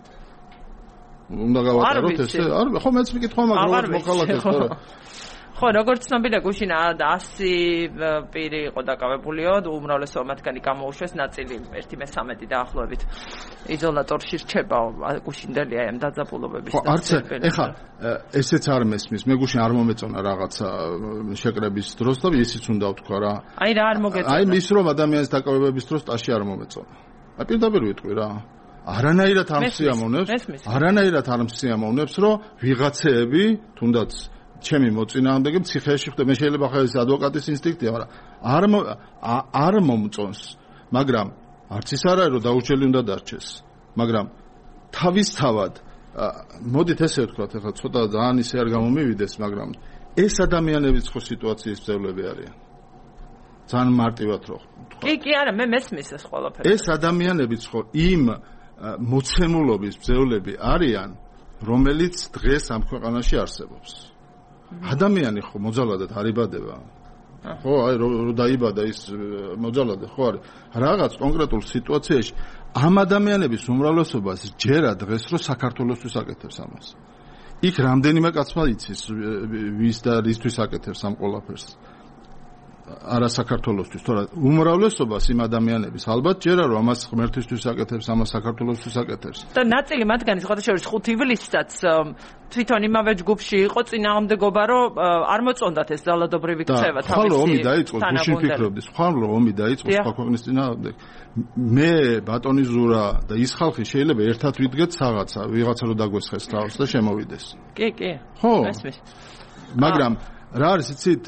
უნდა გავატაროთ ესე? არ ხო მეც მიკითხვა მაგრამ მოხალათეს თორე ხო, როგორც ცნობილია გუშინ ასი პირი იყო დაკავებულიო, უმრავლესობა მათგანი გამოუშვეს, ნაწილი ერთი მესამედი დაახლოებით იზოლატორში რჩება გუშინდელი აი ამ დაძაბულობების და არც ეხა ესეც არ მესმის, მე გუშინ არ მომეწონა რაღაცა შეკრების დროს და ისიც უნდა ვთქვა რა. აი რა არ მოგეწონა? აი ის რომ ადამიანის დაკავებების დროს ტაში არ მომეწონა. აი პირდაპირ ვიტყვი რა. არანაირად არ მსიამოვნებს, არანაირად არ მსიამოვნებს, რომ ვიღაცეები თუნდაც ჩემი მოწინააღმდეგე ციხეში ხდება, მე შეიძლება ხა ეს ადვოკატის ინსტინქტია, მაგრამ არ არ მომწონს, მაგრამ არც ის არ არის რომ დაურჩელი უნდა დარჩეს, მაგრამ თავისთავად მოდით ესე ვთქვათ, ახლა ცოტა ძალიან ისე არ გამომივიდეს, მაგრამ ეს ადამიანების ხო სიტუაციის ბრძოლები არიან. ძალიან მარტივად რო ვთქვა. კი, კი, არა, მე მესმის ეს ყველაფერი. ეს ადამიანებიც ხო იმ მოცემულობის ბრძოლები არიან, რომელიც დღეს ამ ქვეყანაში არსებობს. ადამიანი ხო მოძალადად არ იბადება. ხო, აი რო დაიბადა ის მოძალადე ხო არის. რაღაც კონკრეტულ სიტუაციაში ამ ადამიანების უმრავლესობას ჯერა დღეს რო საქართველოსთვის აკეთებს ამას. იქ რამდენიმე კაცმა იცის ვის და რისთვის აკეთებს ამ ყველაფერს. არა საქართველოსთვის, თორემ უმრავლესობას იმ ადამიანების ალბათ ჯერა რომ ამას ღმერთისთვის აკეთებს, ამას საქართველოსთვის აკეთებს. და ნაწილი მათგანი შესაძლოა ხუთი ივლისსაც თვითონ იმავე ჯგუფში იყო წინააღმდეგობა, რომ არ მოწონდათ ეს ძალადობრივი ქცევა თავისი. ხვალ ომი დაიწყო, გუშინ ფიქრობდი, ხვალ ომი დაიწყო სხვა ქვეყნის წინააღმდეგ. მე ბატონი ზურა და ის ხალხი შეიძლება ერთად ვიდგეთ საღაცა, ვიღაცა რო დაგვესხეს თავს და შემოვიდეს. კი, კი. ხო. ესმის. მაგრამ რა არის იცით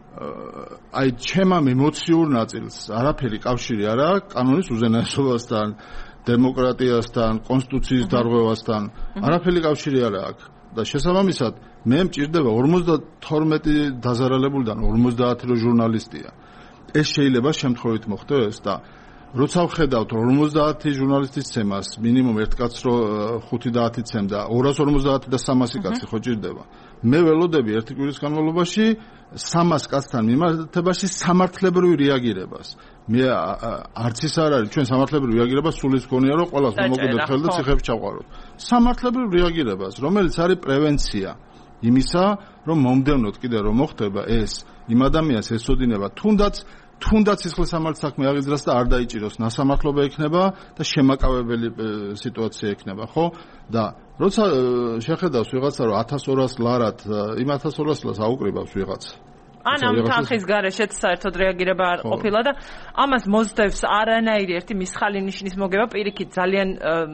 აი ჩემ ამ ემოციურ ნაწილს არაფერი კავშირი არ აქვს კანონის უზენაესობასთან, დემოკრატიასთან, კონსტიტუციის დარღვევასთან, არაფერი კავშირი არ აქვს და შესაბამისად მე მჭირდება ორმოცდათორმეტი დაზარალებულიდან ორმოცდაათი რო ჟურნალისტია. ეს შეიძლება შემთხვევით მოხდეს და როცა ვხედავთ ორმოცდაათი ჟურნალისტის ცემას, მინიმუმ ერთ კაცს რო ხუთი და ათი ცემდა, ორას ორმოცდაათი და სამასი კაცი ხო ჭირდება. მე ველოდები ერთი კვირის განმავლობაში სამას კაცთან მიმართებაში სამართლებრივ რეაგირებას. მე არც ის არ არის ჩვენ სამართლებრივ რეაგირებას სულის გონია რომ ყველას მომოგდეთ ხელ და ციხეებში ჩავყაროთ. სამართლებრივ რეაგირებას, რომელიც არის პრევენცია იმისა, რომ მომდევნოთ კიდე რომ მოხდება ეს, იმ ადამიანს ესოდინება თუნდაც თუნდაც სისხლის სამართლის საქმე აღიძრას და არ დაიჭიროს ნასამართლობა იქნება და შემაკავებელი სიტუაცია იქნება, ხო? და როცა შეხედავს ვიღაცა რომ ათას ორას ლარად, იმ ათას ორას ლარს აუკრიბავს ვიღაცა. ან ამ თანხის გარეშეც საერთოდ რეაგირება არ ყოფილა და ამას მოსდევს არანაირი ერთი მისხალი ნიშნის მოგება, პირიქით ძალიან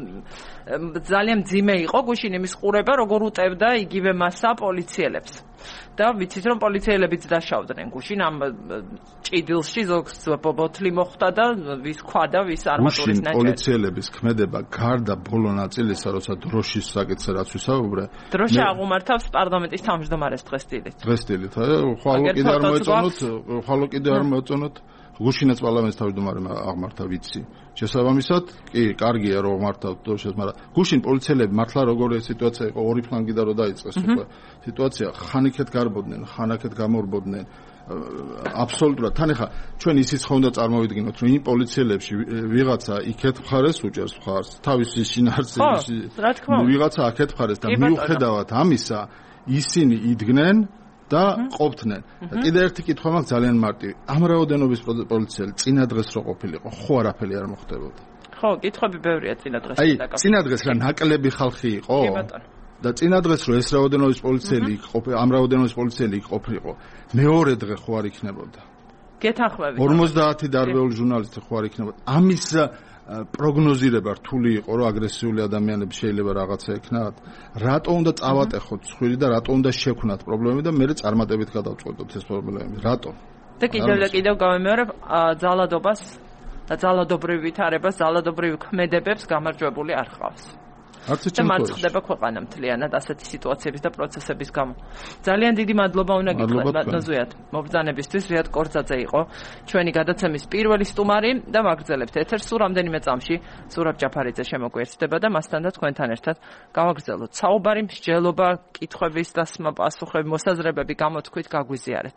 ძალიან მძიმე იყო გუშინ იმის ყურება, როგორ უტევდა იგივე მასა პოლიციელებს. და ვიცით რომ პოლიციელებიც დაშავდნენ გუშინ ამ ჭიდილში ზოგს ბოთლი მოხვდა და ვის ქვა და ვის არმატურის ნაჭერი. პოლიციელების ქმედება გარდა ბოლო ნაწილისა, როცა დროშის საკითხზე რაც ვისაუბრე. დროშა აღუმართავს პარლამენტის თავმჯდომარეს დღესდღეობით. დღესდღეობით, ხვალო კიდე არ მოეწონოთ, ხვალო კიდე არ მოეწონოთ. გუშინაც პარლამენტის თავმჯდომარემ აღმართა ვიცი. შესაბამისად, კი, კარგია რომ აღმართავთ დროშას, მაგრამ გუშინ პოლიციელები მართლა როგორი სიტუაცია იყო, ორი ფლანგიდან რო დაიწყეს უკვე. სიტუაცია ხანიქეთ გარბოდნენ, ხანაქეთ გამორბოდნენ. აბსოლუტურად. თან ეხა ჩვენ ისიც ხომ უნდა წარმოვიდგინოთ, რომ იმ პოლიციელებში ვიღაცა იქეთ მხარეს უჭერს მხარს, თავისი შინაარსების ვიღაცა აქეთ მხარეს და მიუხედავად ამისა, ისინი იდგნენ და ყოფდნენ. და კიდე ერთი კითხვა მაქვს ძალიან მარტივი. ამ რაოდენობის პოლიციელი წინა დღეს რო ყოფილიყო, ხო არაფერი არ მოხდებოდა. ხო, კითხვები ბევრია წინა დღეს. აი, წინა დღეს რა ნაკლები ხალხი იყო? კი ბატონო. და წინა დღეს რო ეს რაოდენობის პოლიციელი იქ ყოფი, ამ რაოდენობის პოლიციელი იქ ყოფილიყო, მეორე დღე ხო არ იქნებოდა. გეთანხმებით. ორმოცდაათი დარბეული ჟურნალისტი ხო არ იქნებოდა. ამის პროგნოზირება რთული იყო, რომ აგრესიული ადამიანები შეიძლება რაღაცა ექნათ. რატო უნდა წავატეხოთ ცხვირი და რატო უნდა შექმნათ პრობლემები და მე წარმატებით გადავწყვეტოთ ეს პრობლემები. რატო? და კიდევ და კიდევ გავემეორებ ძალადობას და ძალადობრივ ვითარებას, ძალადობრივ ქმედებებს გამარჯვებული არ ხავს. და მათ ხდება ქვეყანა მთლიანად ასეთი სიტუაციების და პროცესების გამო. ძალიან დიდი მადლობა უნდა გითხრათ ბატონ ზვიად. მობრძანებისთვის ზვიად კორძაძე იყო ჩვენი გადაცემის პირველი სტუმარი და ვაგრძელებთ ეთერს სულ რამდენიმე წამში. ზურაბ ჯაფარიძე შემოგვიერთდება და მასთან და თქვენთან ერთად გავაგრძელოთ საუბარი, მსჯელობა, კითხვების და პასუხები, მოსაზრებები გამოთქვით, გაგვიზიარეთ.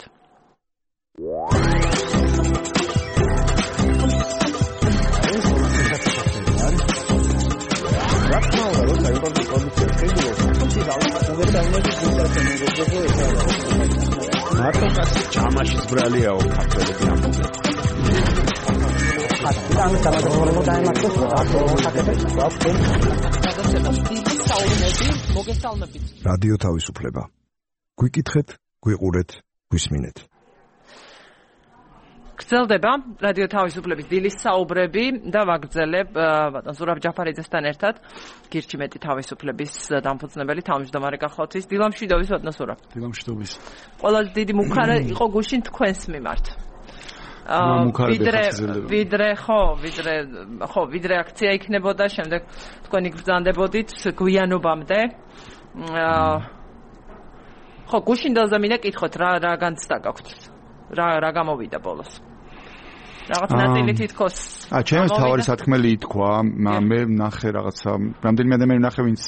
მარტო კაცი ჯამაშის ბრალიაო ქართველები ამბობენ. ამის დამატებულობა დაემართოს რადიო თავისუფლება. გვიკითხეთ, გვიყურეთ, გვისმინეთ. გრძელდება რადიო თავისუფლების დილის საუბრები და ვაგრძელებ ბატონ ზურაბ ჯაფარიძესთან ერთად გირჩი მეტი თავისუფლების დამფუძნებელი თავმჯდომარე გახლავთ ის დილამშვიდობის ბატონ ზურაბ. დილამშვიდობის. ყველაზე დიდი მუქარა იყო გუშინ თქვენს მიმართ. ვიდრე ვიდრე ხო ვიდრე ხო ვიდრე აქცია იქნებოდა შემდეგ თქვენ იგრძანდებოდით გვიანობამდე. ხო გუშინ დაზამინა კითხოთ რა რა განცდა გაქვთ რა რა გამოვიდა ბოლოს. რაღაც ნაწილი თითქოს აა ჩემს თავარი სათქმელი ითქვა მე ნახე რაღაცა რამდენიმე ადამიანი ნახე ვინც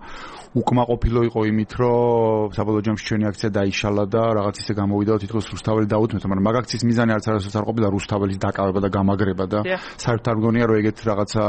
უკმაყოფილო იყო იმით რომ საბოლოო ჯამში ჩვენი აქცია დაიშალა და რაღაც ისე გამოვიდა თითქოს რუსთაველი დაუთმეთ მაგრამ მაგ აქციის მიზანი არც არასოდეს არ ყოფილა რუსთაველის დაკავება და გამაგრება და საერთოდ არ მგონია რომ ეგეთ რაღაცა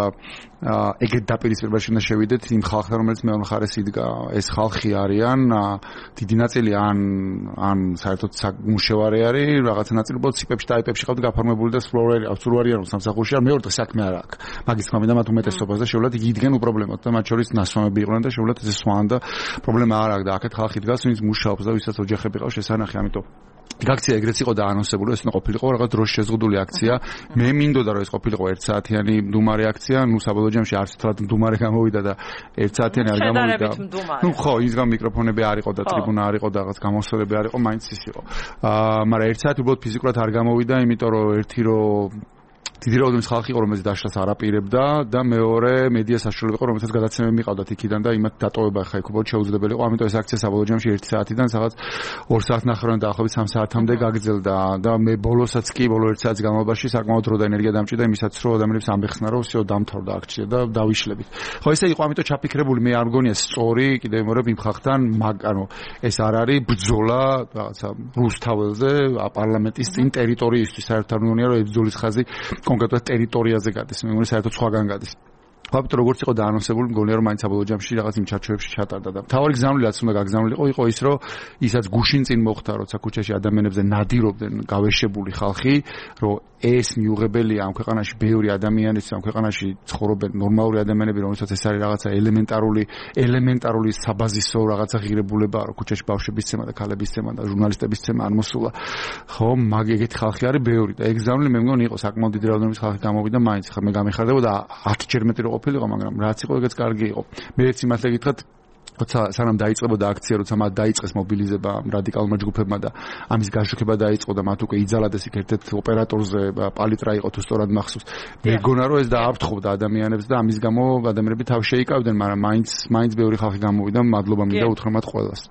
ეგეთ დაპირისპირებაში უნდა შევიდეთ იმ ხალხთან რომელიც მეორე მხარეს იდგა ეს ხალხი არიან დიდი ნაწილი ან ან საერთოდ მუშევარი არის რაღაცა ნაწილი უბრალოდ ციპებში და აიპებში ყავთ გაფორმებული და სრულარი არ სამსახურში არ მეორე საქმე არ აქვს მაგის თქმა მინდა მათ უმეტესობას და შეუძლოთ იგი იდგენ უპრობლემოდ და მათ შორის ნასვამები იყვნენ და შეუძლოთ ეს სვან და პრობლემა არ აქვს და აქეთ ხალხი დგას ვინც მუშაობს და ვისაც ოჯახები ყავს შესანახი ამიტომ აქცია ეგრეც იყო და ანონსებული ეს უნდა ყოფილიყო რაღაც დროს შეზღუდული აქცია მე მინდოდა რომ ეს ყოფილიყო ერთ საათიანი მდუმარე აქცია ნუ საბოლოო ჯამში არც თვათ მდუმარე გამოვიდა და ერთ საათიანი არ გამოვიდა ნუ ხო ის გამ მიკროფონები არ იყო და ტრიბუნა არ იყო და რაღაც გამოსვლები არ იყო მაინც ის იყო აა მაგრამ ერთ საათი უბრალოდ ფიზიკურად არ გამოვიდა იმიტომ რომ ერთი რომ დიდი რაოდენობის ხალხი იყო რომელსაც დაშლას არ აპირებდა და მეორე მედია საშუალება იყო რომელსაც გადაცემები მიყავდათ იქიდან და იმათ დატოვება ხა იქ უბრალოდ შეუძლებელი იყო ამიტომ ეს აქცია საბოლოო ჯამში ერთი საათიდან სადღაც ორ საათს ნახევრიდან დაახლოებით სამ საათამდე გაგრძელდა და მე ბოლოსაც კი ბოლო ერთ საათის განმავლობაში საკმაოდ დრო და ენერგია დამჭირდა იმისაც რომ ადამიანებს ამბეხსნა რომ всё დამთავრდა აქცია და დავიშლებით ხო ესე იყო ამიტომ ჩაფიქრებული მე არ მგონია სწორი კიდევ მეორე იმ ხალხთან ანუ ეს არ არის ბრძოლა რაღაცა რუსთაველზე პარლამენტის წინ ტერიტორიისთვის საერთოდ არ მგონია რომ ეს ბრძოლის ხაზი კონკრეტულად ტერიტორიაზე გადის მე მგონი საერთოდ სხვაგან გადის ვაბიტო როგორც იყო დაანონსებული მგონია რომ მაინც საბოლოო ჯამში რაღაც იმ ჩარჩოებში ჩატარდა და თავი გზავნილაც უნდა გაგზავნილიყო იყო ის რომ ისაც გუშინ წინ მოხდა როცა ქუჩაში ადამიანებზე ნადირობდნენ გავეშებული ხალხი რომ ეს მიუღებელია ამ ქვეყანაში ბევრი ადამიანის ამ ქვეყანაში ცხოვრობენ ნორმალური ადამიანები რომელსაც ეს არის რაღაცა ელემენტარული ელემენტარული საბაზისო რაღაცა ღირებულება რომ ქუჩაში ბავშვების ცემა და ქალების ცემა და ჟურნალისტების ცემა არ მოსულა ხო მაგ ეგეთი ხალხი არის ბევრი და ეგ გზავნილი მე მგონი იყო საკმაოდ დიდი რაოდენობის ხალხი გამოვიდა მაინც ხა მე გამეხარდებოდა ათი ჯერ მეტი რო ყოფილიყო მაგრამ რაც იყო ეგეც კარგი იყო მეც იმას ეკითხეთ როცა სანამ დაიწყებოდა აქცია როცა მათ დაიწყეს მობილიზება რადიკალურმა ჯგუფებმა და ამის გაშუქება დაიწყო და მათ უკვე იძალადეს იქ ერთ-ერთ ოპერატორზე პალიტრა იყო თუ სწორად მახსოვს მე გონა რომ ეს დააფრთხობდა ადამიანებს და ამის გამო ადამიანები თავი შეიკავდნენ მაგრამ მაინც მაინც ბევრი ხალხი გამოვიდა მადლობა მინდა უთხრა მათ ყველას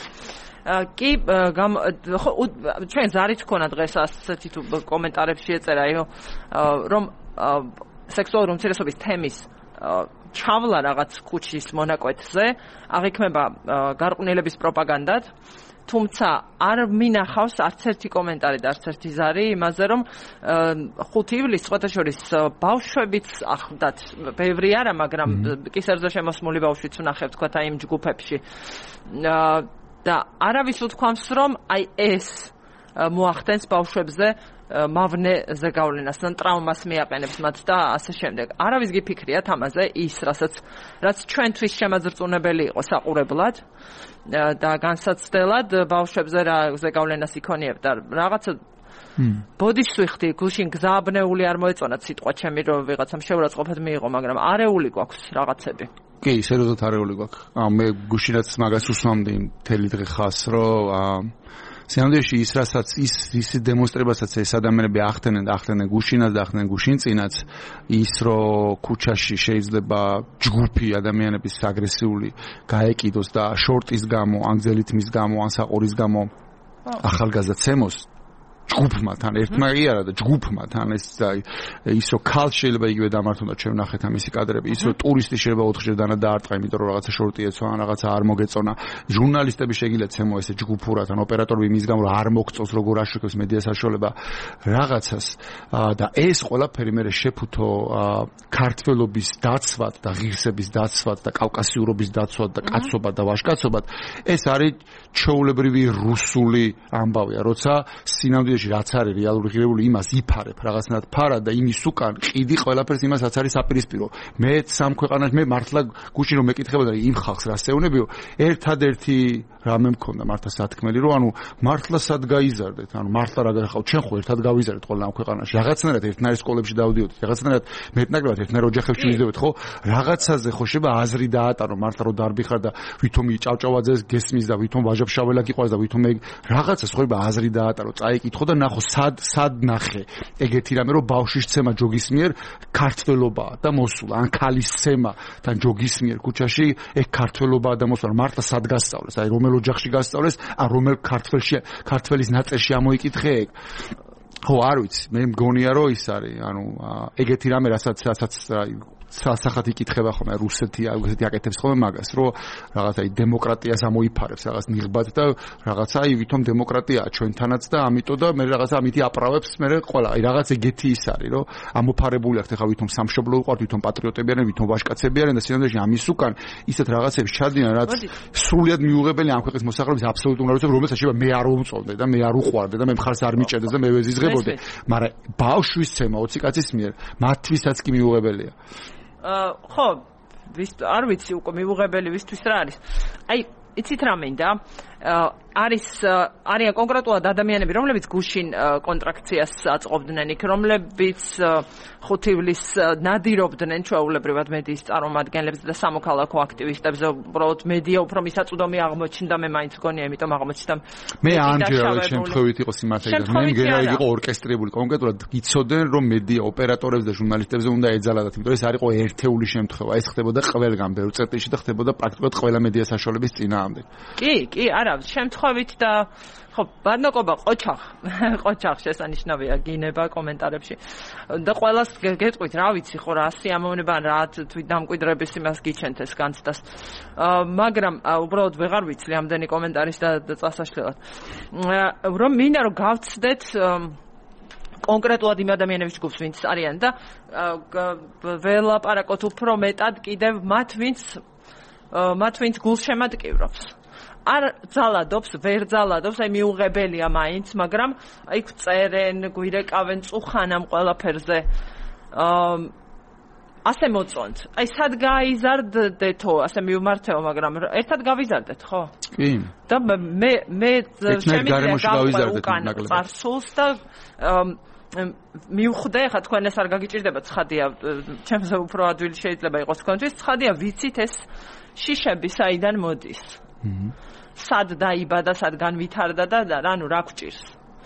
კი ხო ჩვენ ზარიც ქონა დღეს ასეთი თუ კომენტარებში ეწერა რომ სექსუალური უმცირესობის თემის ჩავლა რაღაც ქუჩის მონაკვეთზე აღიქმება გარყვნილების პროპაგანდად თუმცა არ მინახავს არც ერთი კომენტარი და არც ერთი ზარი იმაზე რომ ხუთი ივლისს სხვათა შორის ბავშვებიც ახლდათ ბევრი არა მაგრამ კისერზე შემოსმული ბავშვიც ვნახევთ თქვა აი იმ ჯგუფებში და არავის უთქვამს რომ აი ეს მოახდენს ბავშვებზე მავნეზე გავლენას და ტრაუმას მიაყენებს მათ და ასე შემდეგ. არავის გიფიქრიათ ამაზე ის, რასაც რაც ჩვენთვის შემაძრწუნებელი იყო საყურებლად და განსაცდელად ბავშვებზე რაზე გავლენას იქონიებდა. რაღაცა ბოდიშს ვიხდი, გულშინ გზააბნეული არ მოეწონათ სიტყვა ჩემი რომ ვიღაცამ შეურაცხყოფად მიიღო, მაგრამ არეული გვაქვს რაღაცები. კი, სერიოზულად არეული გვაქვს. მე გულშინაც მაგას უსვამდი მთელი დღე ხას, რომ სინამდვილეში ის რასაც ის ის დემონსტრებასაც ეს ადამიანები ახდენენ და ახდენენ გუშინას და ახდენენ გუშინწინაც ის რომ ქუჩაში შეიძლება ჯგუფი ადამიანების აგრესიული გაეკიდოს და შორტის გამო, ან გზელითმის გამო, ან საყურის გამო ახალგაზრდა ცემოს ჯგუფმა თან ერთმა კი არა და ჯგუფმა თან ეს ის რომ ქალ შეიძლება იგივე დამართონ და ჩვენ ნახეთ ამისი კადრები ის რომ ტურისტი შეიძლება ოთხჯერ დანა დაარტყა იმიტომ რომ რაღაცა შორტი ეცვა ან რაღაცა არ მოგეწონა ჟურნალისტები შეგიძლიათ ცემო ესე ჯგუფურად ან ოპერატორები იმის გამო რომ არ მოგწონს როგორ აშუქებს მედია საშუალება რაღაცას და ეს ყველაფერი მე შეფუთო ქართველობის დაცვად და ღირსების დაცვად და კავკასიურობის დაცვად და კაცობად და ვაჟკაცობად ეს არის ჩვეულებრივი რუსული ამბავია როცა სინამდვილეში რაც არის რეალური ღირებული იმას იფარებ რაღაცნაირად ფარა და იმის უკან ყიდი ყველაფერს იმას რაც არის საპირისპირო მე სამ ქვეყანაში მე მართლა გუშინ რომ მეკითხებოდა იმ ხალხს რას ეუნებიო ერთადერთი რამე მქონდა მართლა სათქმელი რომ ანუ მართლა სად გაიზარდეთ ანუ მართლა რა გახავთ ჩვენ ხო ერთად გავიზარდეთ ყველა ამ ქვეყანაში რაღაცნაირად ერთნაირ სკოლებში დავდიოდით რაღაცნაირად მეტნაკლებად ერთნაირ ოჯახებში ვიზრდებით ხო რაღაცაზე ხო შეიძლება აზრი დაატარო მართლა რომ დარბიხარ და ვითომ ჭავჭავაძეს გესმის და ვითომ ვაჟა-ფშაველა გიყვარს და ვითომ ეგ რაღაცას ხო შეიძლება აზრი დაატარო წაიკითხო და ნახო სად სად ნახე ეგეთი რამე რომ ბავშვის ცემა ჯოგის მიერ ქართველობაა და მოსულა ან ქალის ცემა თან ჯოგის მიერ ქუჩაში ეგ ქართველობაა და მოსულა მართლა სად გასწავლეს აი რომელ ოჯახში გასწავლეს ან რომელ ქართველში ქართველის ნაწერში ამოიკითხე ეგ ხო, არ ვიცი, მე მგონია რომ ის არის, ანუ ეგეთი რამე რასაც რასაც სასახად იკითხება ხოლმე რუსეთი, რუსეთი აკეთებს ხოლმე მაგას, რომ რაღაცა დემოკრატიას ამოიფარებს რაღაც ნიღბად და რაღაცა ვითომ დემოკრატიაა ჩვენთანაც და ამიტომ და მე რაღაცა ამითი აправებს მე ყველა, აი რაღაც ეგეთი ის არის, რომ ამოფარებული აქვს ახლა ვითომ სამშობლო უყვართ, ვითომ პატრიოტები არიან, ვითომ ვაჟკაცები არიან და სინამდვილეში ამის უკან ისეთ რაღაცებს ჩადიან, რაც სრულიად მიუღებელი ამ ქვეყნის მოსახლეობის აბსოლუტურ უნაროდს, რომელსაც შეიძლება მე არ ვუწოდე და მე არ უყვარდე და მე მხარს არ მიჭერდეს და მე ვეზიზღებოდე, მაგრამ ბავშვის ცემა ოცი კაცის მიერ მათთვისაც კი მიუღებელია. აა ხო, ვის არ ვიცი უკვე მიუღებელი ვისთვის რა არის. აი, იცით რა მინდა? არის არიან კონკრეტულად ადამიანები, რომლებიც გუშინ კონტრაქციას აწყობდნენ იქ, რომლებიც ხუთი ივლისს ნადირობდნენ ჩვეულებრივად მედიის წარმომადგენლებს და სამოქალაქო აქტივისტებს, უბრალოდ მედია უფრო მისაწვდომი აღმოჩნდა, მე მაინც მგონია, იმიტომ აღმოჩნდა. მე ამჯერად შემთხვევით იყო სიმართლე და მე მგონია იყო ორკესტრირებული, კონკრეტულად იცოდნენ, რომ მედია ოპერატორებს და ჟურნალისტებს უნდა ეძალათ, იმიტომ ეს არ იყო ერთეული შემთხვევა, ეს ხდებოდა ყველგან, ბევრ წერტილში და ხდებოდა პრაქტიკულად ყველა მედია საშუალების წინააღმდეგ. კი, კი, არა, შემთხვევით და ხო, ბანოკობა ყოჩახ, ყოჩახ შესანიშნავია გინება კომენტარებში. და ყველას გეტყვით, რა ვიცი, ხო რა სიამოვნება რა თვით დამკვიდრების იმას გიჩენთ ეს განცდას. მაგრამ უბრალოდ ვეღარ ვიცი ამდენი კომენტარის და წასაშლელად. რომ მინდა რომ გავცდეთ კონკრეტულად იმ ადამიანების ჯგუფს, ვინც არიან და ველაპარაკოთ უფრო მეტად კიდევ მათ, ვინც მათ ვინც გულშემატკივრობს. არ ძალადობს, ვერ ძალადობს, აი მიუღებელია მაინც, მაგრამ აი წერენ, გვირეკავენ წუხან ამ ყველაფერზე. აა ასე მოწონთ. აი სად გაიზარდეთო, ასე მივმართეო, მაგრამ ერთად გავიზარდეთ, ხო? კი. და მე მე შემიძლია გავიზარდეთ ნაკლებად. წარსულს და მივხვდე, ხა თქვენ ეს არ გაგიჭირდებათ, ცხადია, ჩემზე უფრო ადვილი შეიძლება იყოს თქვენთვის, ცხადია, ვიცით ეს შიშები საიდან მოდის. აჰა. სად დაიბადა, სად განვითარდა და რანუ რა გვჭირს.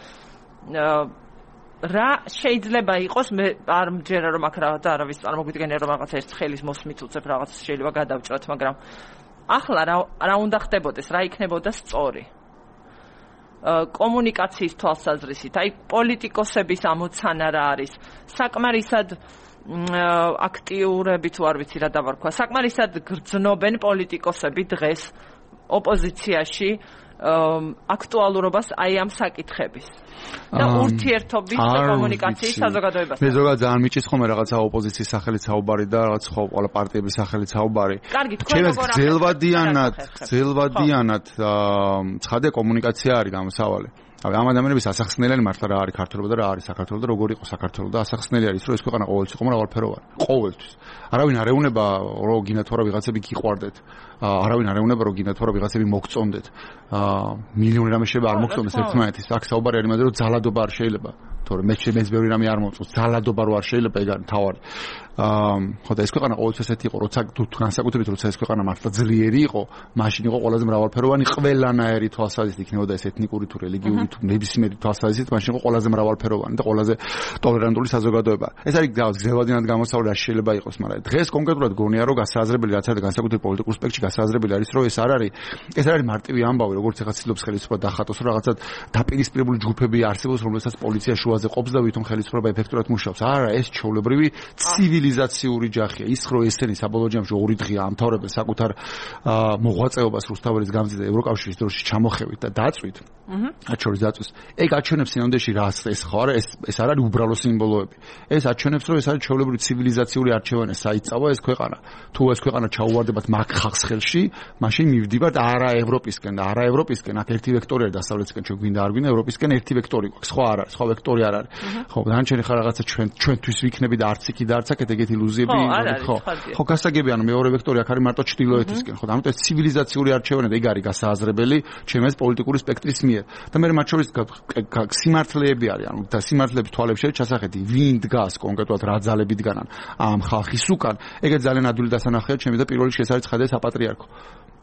რა შეიძლება იყოს, მე არ მჯერა რომ აქ რაღაც არავის წარმოგვიდგენია რომ რაღაც ერთ ხელის მოსმით უცებ რაღაც შეიძლება გადავჭრათ, მაგრამ ახლა რა რა უნდა ხდებოდეს, რა იქნებოდა სწორი. კომუნიკაციის თვალსაზრისით, აი პოლიტიკოსების ამოცანა რა არის, საკმარისად აქტიურები თუ არ ვიცი რა დავარქვა, საკმარისად გრძნობენ პოლიტიკოსები დღეს ოპოზიციაში აქტუალურობას აი ამ საკითხების და ურთიერთობის და კომუნიკაციის საზოგადოებას. მე ზოგადად ძალიან მიჭის ხოლმე რაღაცა ოპოზიციის სახელით საუბარი და რაღაც ხო ყველა პარტიების სახელით საუბარი. კარგი, თქვენ როგორ ახსენებთ? ძელვადიანად, ძელვადიანად ცხადია კომუნიკაცია არის გამოსავალი. აი ამ ადამიანების ასახსნელიანი მართლა რა არის ქართულობა და რა არის საქართველო და როგორ იყო საქართველო და ასახსნელი არის რომ ეს ქვეყანა ყოველთვის იყო მრავალფეროვანი ყოველთვის არავინ არ ეუნება რომ გინათ რა ვიღაცები გიყვარდეთ არავინ არ ეუნება რომ გინათ რა ვიღაცები მოგწონდეთ მილიონი რამე შეიძლება არ მოგწონდეს ერთმანეთის აქ საუბარი არის იმაზე რომ ძალადობა არ შეიძლება თორემ მე მეც ბევრი რამე არ მომწონს ძალადობა რო არ შეიძლება ეგ არის თავარი აა ხო და ეს ქვეყანა ყოველთვის ესეთი იყო როცა განსაკუთრებით როცა ეს ქვეყანა მართლა ძლიერი იყო მაშინ იყო ყველაზე მრავალფეროვანი ყველანაირი თვალსაზრისით იქნებოდა ეს ეთნიკური თუ რელიგიური თუ ნებისმიერი თვალსაზრისით მაშინ იყო ყველაზე მრავალფეროვანი და ყველაზე ტოლერანტული საზოგადოება ეს არის გზელვადიანად გამოსავალი რა შეიძლება იყოს მაგრამ დღეს კონკრეტულად გონია რომ გასააზრებელი რაც არის განსაკუთრებით პოლიტიკურ სპექტრში გასააზრებელი არის რომ ეს არ არის ეს არის მარტივი ამბავი როგორც ეხლა ცდილობს ხელისუფლება დახატოს რომ რაღაცა დაპირისპირებული ჯგუფები არსებობს რომელსაც პოლიცია შუაზე ყოფს და ვითომ ხელისუფლება ეფექტურად მუშაობს არა ეს ჩაოლებრივი ცივილიზაციური ჯახია ის რო ესენი საბოლოო ჯამში ორი დღეა ამთავრებენ საკუთარ მოღვაწეობას რუსთაველის გამზირდა ევროკავშირის დროში ჩამოხევით და დაწვით აჰა შორის დაწვის ეგ აჩვენებს სინამდვილეში რას ეს ხო არა ეს ეს არ არის უბრალო სიმბოლოები ეს აჩვენებს რომ ეს არის ჩაოლებრივი ცივილიზაციური არჩევანი საიწავა ეს ქვეყანა თუ ეს ქვეყანა ჩაუვარდებათ მაგ ხალხს ხელში მაშინ მივდივართ არა ევროპისკენ და არა ევროპისკენ აქ ერთი ვექტორია დასავლეთისკენ ჩვენ გვინდა არ გვინდა ევროპისკენ ერთი ვექტორი გვაქვს სხვა არ არის სხვა ვექტორი არ არის ხო დანარჩენი ხარ რაღაცა ჩვენ ჩვენთვის ვიქნები და არც იქი და არც აქეთ ეგეთი ილუზიები ხო ხო გასაგები ანუ მეორე ვექტორი აქ არის მარტო ჩრდილოეთისკენ ხო და ამიტომ ეს ცივილიზაციური არჩევანი და ეგ არის გასააზრებელი ჩემს პოლიტიკური სპექტრის მიერ და მე მათ შორის სიმართლეები არის ანუ და სიმართლეების თვალებს შეიძლება ჩასახედი ვინ დგას კონკრეტულად რა ძალები დგანან ამ ხალხის უკან ეგეც ძალიან ადვილი დასანახია ჩემი და პირველ რიგში ეს არის ცხადია საპატრიარქო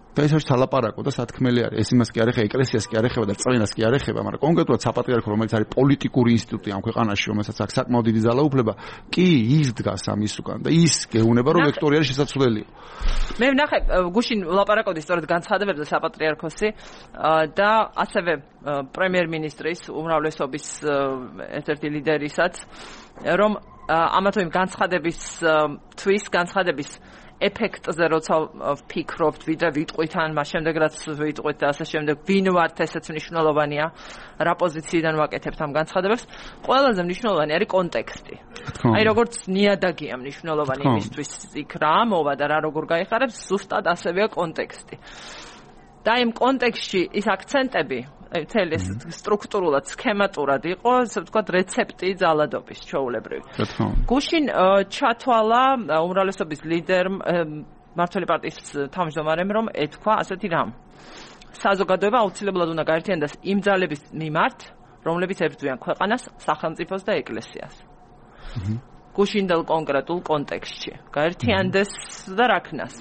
და ეს არის თალაპარაკო და სათქმელი არის. ეს იმას კი არ ეხება, ეკლესიას კი არ ეხება და წმინდანს კი არ ეხება, მაგრამ კონკრეტულად საპატრიარქო, რომელიც არის პოლიტიკური ინსტიტუტი ამ ქვეყანაში, რომელსაც აქვს საკმაოდ დიდი ძალაუფლება, კი ის დგას ამის უკან და ის გეუბნება, რომ ვექტორი არის შესაძლებელია. მე ვნახე გუშინ ვლაპარაკობდი სწორედ განცხადებებზე საპატრიარქოსი და ასევე პრემიერ-მინისტრის უმრავლესობის ერთ-ერთი ლიდერისაც, რომ ამა თუ იმ განცხადების თვის განცხადების ეფექტზე როცა ვფიქრობთ, ვიდრე ვიტყვით ან მას შემდეგ რაც ვიტყვით და ასე შემდეგ, ვინ ვართ, ესეც მნიშვნელოვანია, რა პოზიციიდან ვაკეთებთ ამ განცხადებებს. ყველაზე მნიშვნელოვანი არის კონტექსტი. აი როგორც ნიადაგია მნიშვნელოვანი იმისთვის იქ რა მოვა და რა როგორ გაიხარებს, ზუსტად ასევეა კონტექსტი. და იმ კონტექსტში ის აქცენტები აი თელი სტრუქტურულად, სქემატურად იყო, ასე ვთქვათ, რეცეპტი ძალადობის ჩვეულებრივი. გუშინ ჩათვალა უმრავლესობის ლიდერ მმართველი პარტიის თავმჯდომარემ, რომ ეთქვა ასეთი რამ. საზოგადოება აუცილებლად უნდა გაერთიანდეს იმ ძალების მიმართ, რომლებიც ებრძვიან ქვეყანას, სახელმწიფოს და ეკლესიას. გუშინდელ კონკრეტულ კონტექსტში. გაერთიანდეს და რაქნას.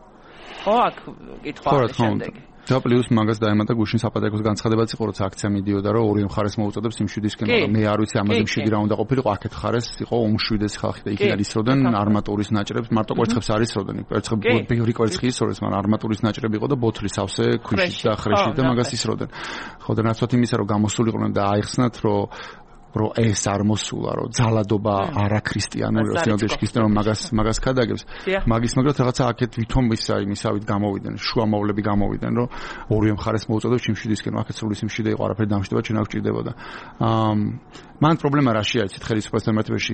ხო, აქ კითხვა არის შემდეგი. და პლუს მაგას დაემატა გუშინ საპატრიარქოს განცხადებაც იყო, როცა აქცია მიდიოდა, რომ ორი მხარეს მოუწოდებს იმ შვიდისკენ, მაგრამ მე არ ვიცი ამაზე შვიდი რა უნდა ყოფილიყო, აქეთ ხარეს იყო უმშვიდეს ხალხი და იქიდან ისროდნენ არმატურის ნაჭრებს, მარტო კვერცხებს არ ისროდნენ, კვერცხები ბევრი კვერცხი ისროდეს, მაგრამ არმატურის ნაჭრები იყო და ბოთლის ავსე ქვიშით და ხრეშით და მაგას ისროდნენ. ხო და ნაცვლად იმისა, რომ გამოსულიყვნენ და აიხსნათ, რომ რომ ეს არ მოსულა, რომ ძალადობა არაქრისტიანული სინოდიშკის რომ მაგას მაგას ქადაგებს. მაგის მაგრამ რაღაცა აქეთ ვითომ ისა იმისავით გამოვიდნენ, შუამავლები გამოვიდნენ, რომ ორივე მხარეს მოუწოდებს ჩიმშვიდისკენ, აქეთ სრული სიმშვიდე იყო, არაფერი დამშვიდება, ჩვენ არ გვჭირდებოდა. აა მან პრობლემა რა შეარჩით ხელისუფლების მეთოდებში.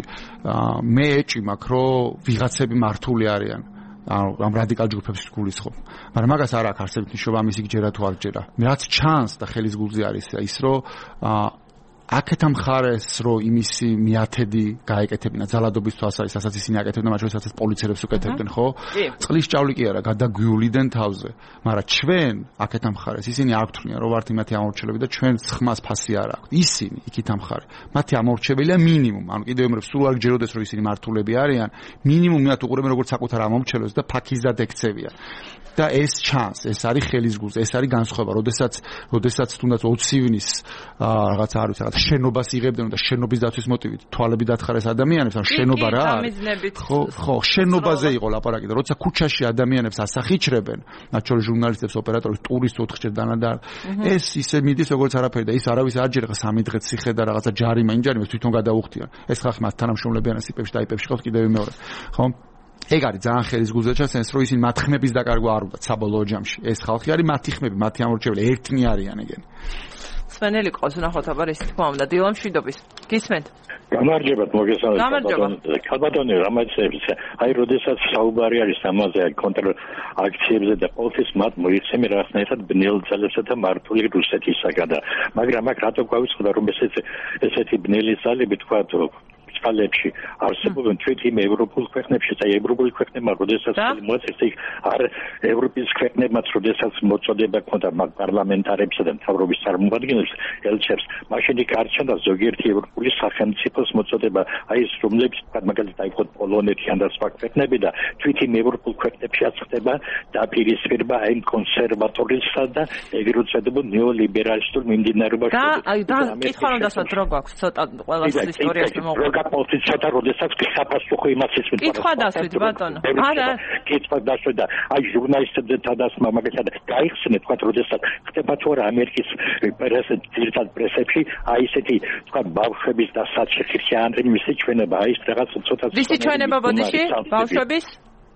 მე ეჭი მაქვს, რომ ვიღაცები მართული არიან. ამ რადიკალ ჯგუფებს გულისხმობ. მაგრამ მაგას არ აქვს არსებითი მნიშვნელობა, ამის იგჯერა თუ არ ჯერა. რაც ჩანს და ხელის გულზე არის ის, რომ აა აქეთ ამ ხარეს რო იმისი მიათედი გაეკეთებინა ძალადობის თვალსაზრისით, ასაც ისინი აკეთებდნენ, მათ შორის ასაც პოლიციელებს უკეთებდნენ, ხო? წყლის ჭავლი კი არა, გადაგვიულიდან თავზე. მაგრამ ჩვენ აქეთ ამ ხარეს ისინი არ გვთვლიან, რომ ვართ იმათი ამორჩილები და ჩვენ ხმას ფასი არ აქვს. ისინი იქით ამ ხარე. მათი ამორჩებელია მინიმუმ. ანუ კიდევ იმრებს სულ არ გჯეროდეს, რომ ისინი მართულები არიან, მინიმუმ მათ უყურებენ როგორც საკუთარ ამორჩელებს და ფაქიზად ექცევიან. და ეს ჩანს, ეს არის ხელის გულზე, ეს არის განსხვავება, როდესაც როდესაც თუნდაც ოცი ივნის რაღაც არ ვიცი, რაღაც შენობას იღებდნენ და შენობის დაცვის მოტივით თვალები დათხარეს ადამიანებს, ან შენობა რა არის? ხო, ხო, შენობაზე იყო ლაპარაკი და როცა ქუჩაში ადამიანებს ასახიჩრებენ, მათ შორის ჟურნალისტებს, ოპერატორებს, ტურისტს ოთხჯერ დანადარ, ეს ისე მიდის როგორც არაფერი და ის არავის არ ჯერა სამი დღე ციხე და რაღაცა ჯარიმა, ინჯარიმებს თვითონ გადაუხდიან. ეს ხალხი მათ თანამშრომლებიან სიპებში და აიპებში ყავს კიდევ მეორე. ხო? ეგ არის ძალიან ხელის გულზე ჩანს, რომ ისინი მათ ხმების დაკარგვა არ უნდათ საბოლოო ჯამში. ეს ხალხი არის მათი ხმები, მათი ამორჩეველი, ერთნი არიან ეგენი. სვენელი ყავს ნახოთ აბა ის თქმა უნდა დილამ შვიდობის. გისმენთ? გამარჯობათ, მოგესალმებით. ქალბატონი რამაცებს, აი როდესაც საუბარი არის ამაზე კონტრ აქციებზე და ყოველთვის მათ მოიხსენე რაღაცნაირად ბნელ ძალებსა და მართული რუსეთისაგან და მაგრამ აქ რატო გვავიწყდა რომ ესეთი ესეთი ბნელი ძალები თქვა წყალებში არსებობენ თვითონ ევროპულ ქვეყნებში და ევროპული ქვეყნებმა როდესაც მოაწეს იქ არ ევროპის ქვეყნებმაც როდესაც მოწოდება ქონდა პარლამენტარებსა და მთავრობის წარმომადგენლებს ელჩებს მაშინ იქ არ ჩანდა ზოგიერთი ევროპული სახელმწიფოს მოწოდება აი ეს რომლებიც მაგალითად აიყოთ პოლონეთი ან და სხვა ქვეყნები და თვითონ ევროპულ ქვეყნებში ხდება დაპირისპირება აი კონსერვატორისა და ეგრეთ წოდებულ ნეოლიბერალისტულ მიმდინარეობაში და აი და კითხვა რომ დასვათ რო გვაქვს ცოტა ყველას ისტორიაში მოყვება პოლიტიკა ცოტა როდესაც საფასუხო იმას ისმის. კითხვა დასვით ბატონო. არა. კითხვა დასვით და აი ჟურნალისტებზე თადასმა მაგალითად გაიხსნეთ თქვა როდესაც ხდება თუ არა ამერიკის პრესის ძირითად პრესებში აი ესეთი თქვა ბავშვების და საჩხერხიანი მისი ჩვენება აი ეს რაღაც ცოტა ვისი ჩვენება ბოდიში ბავშვების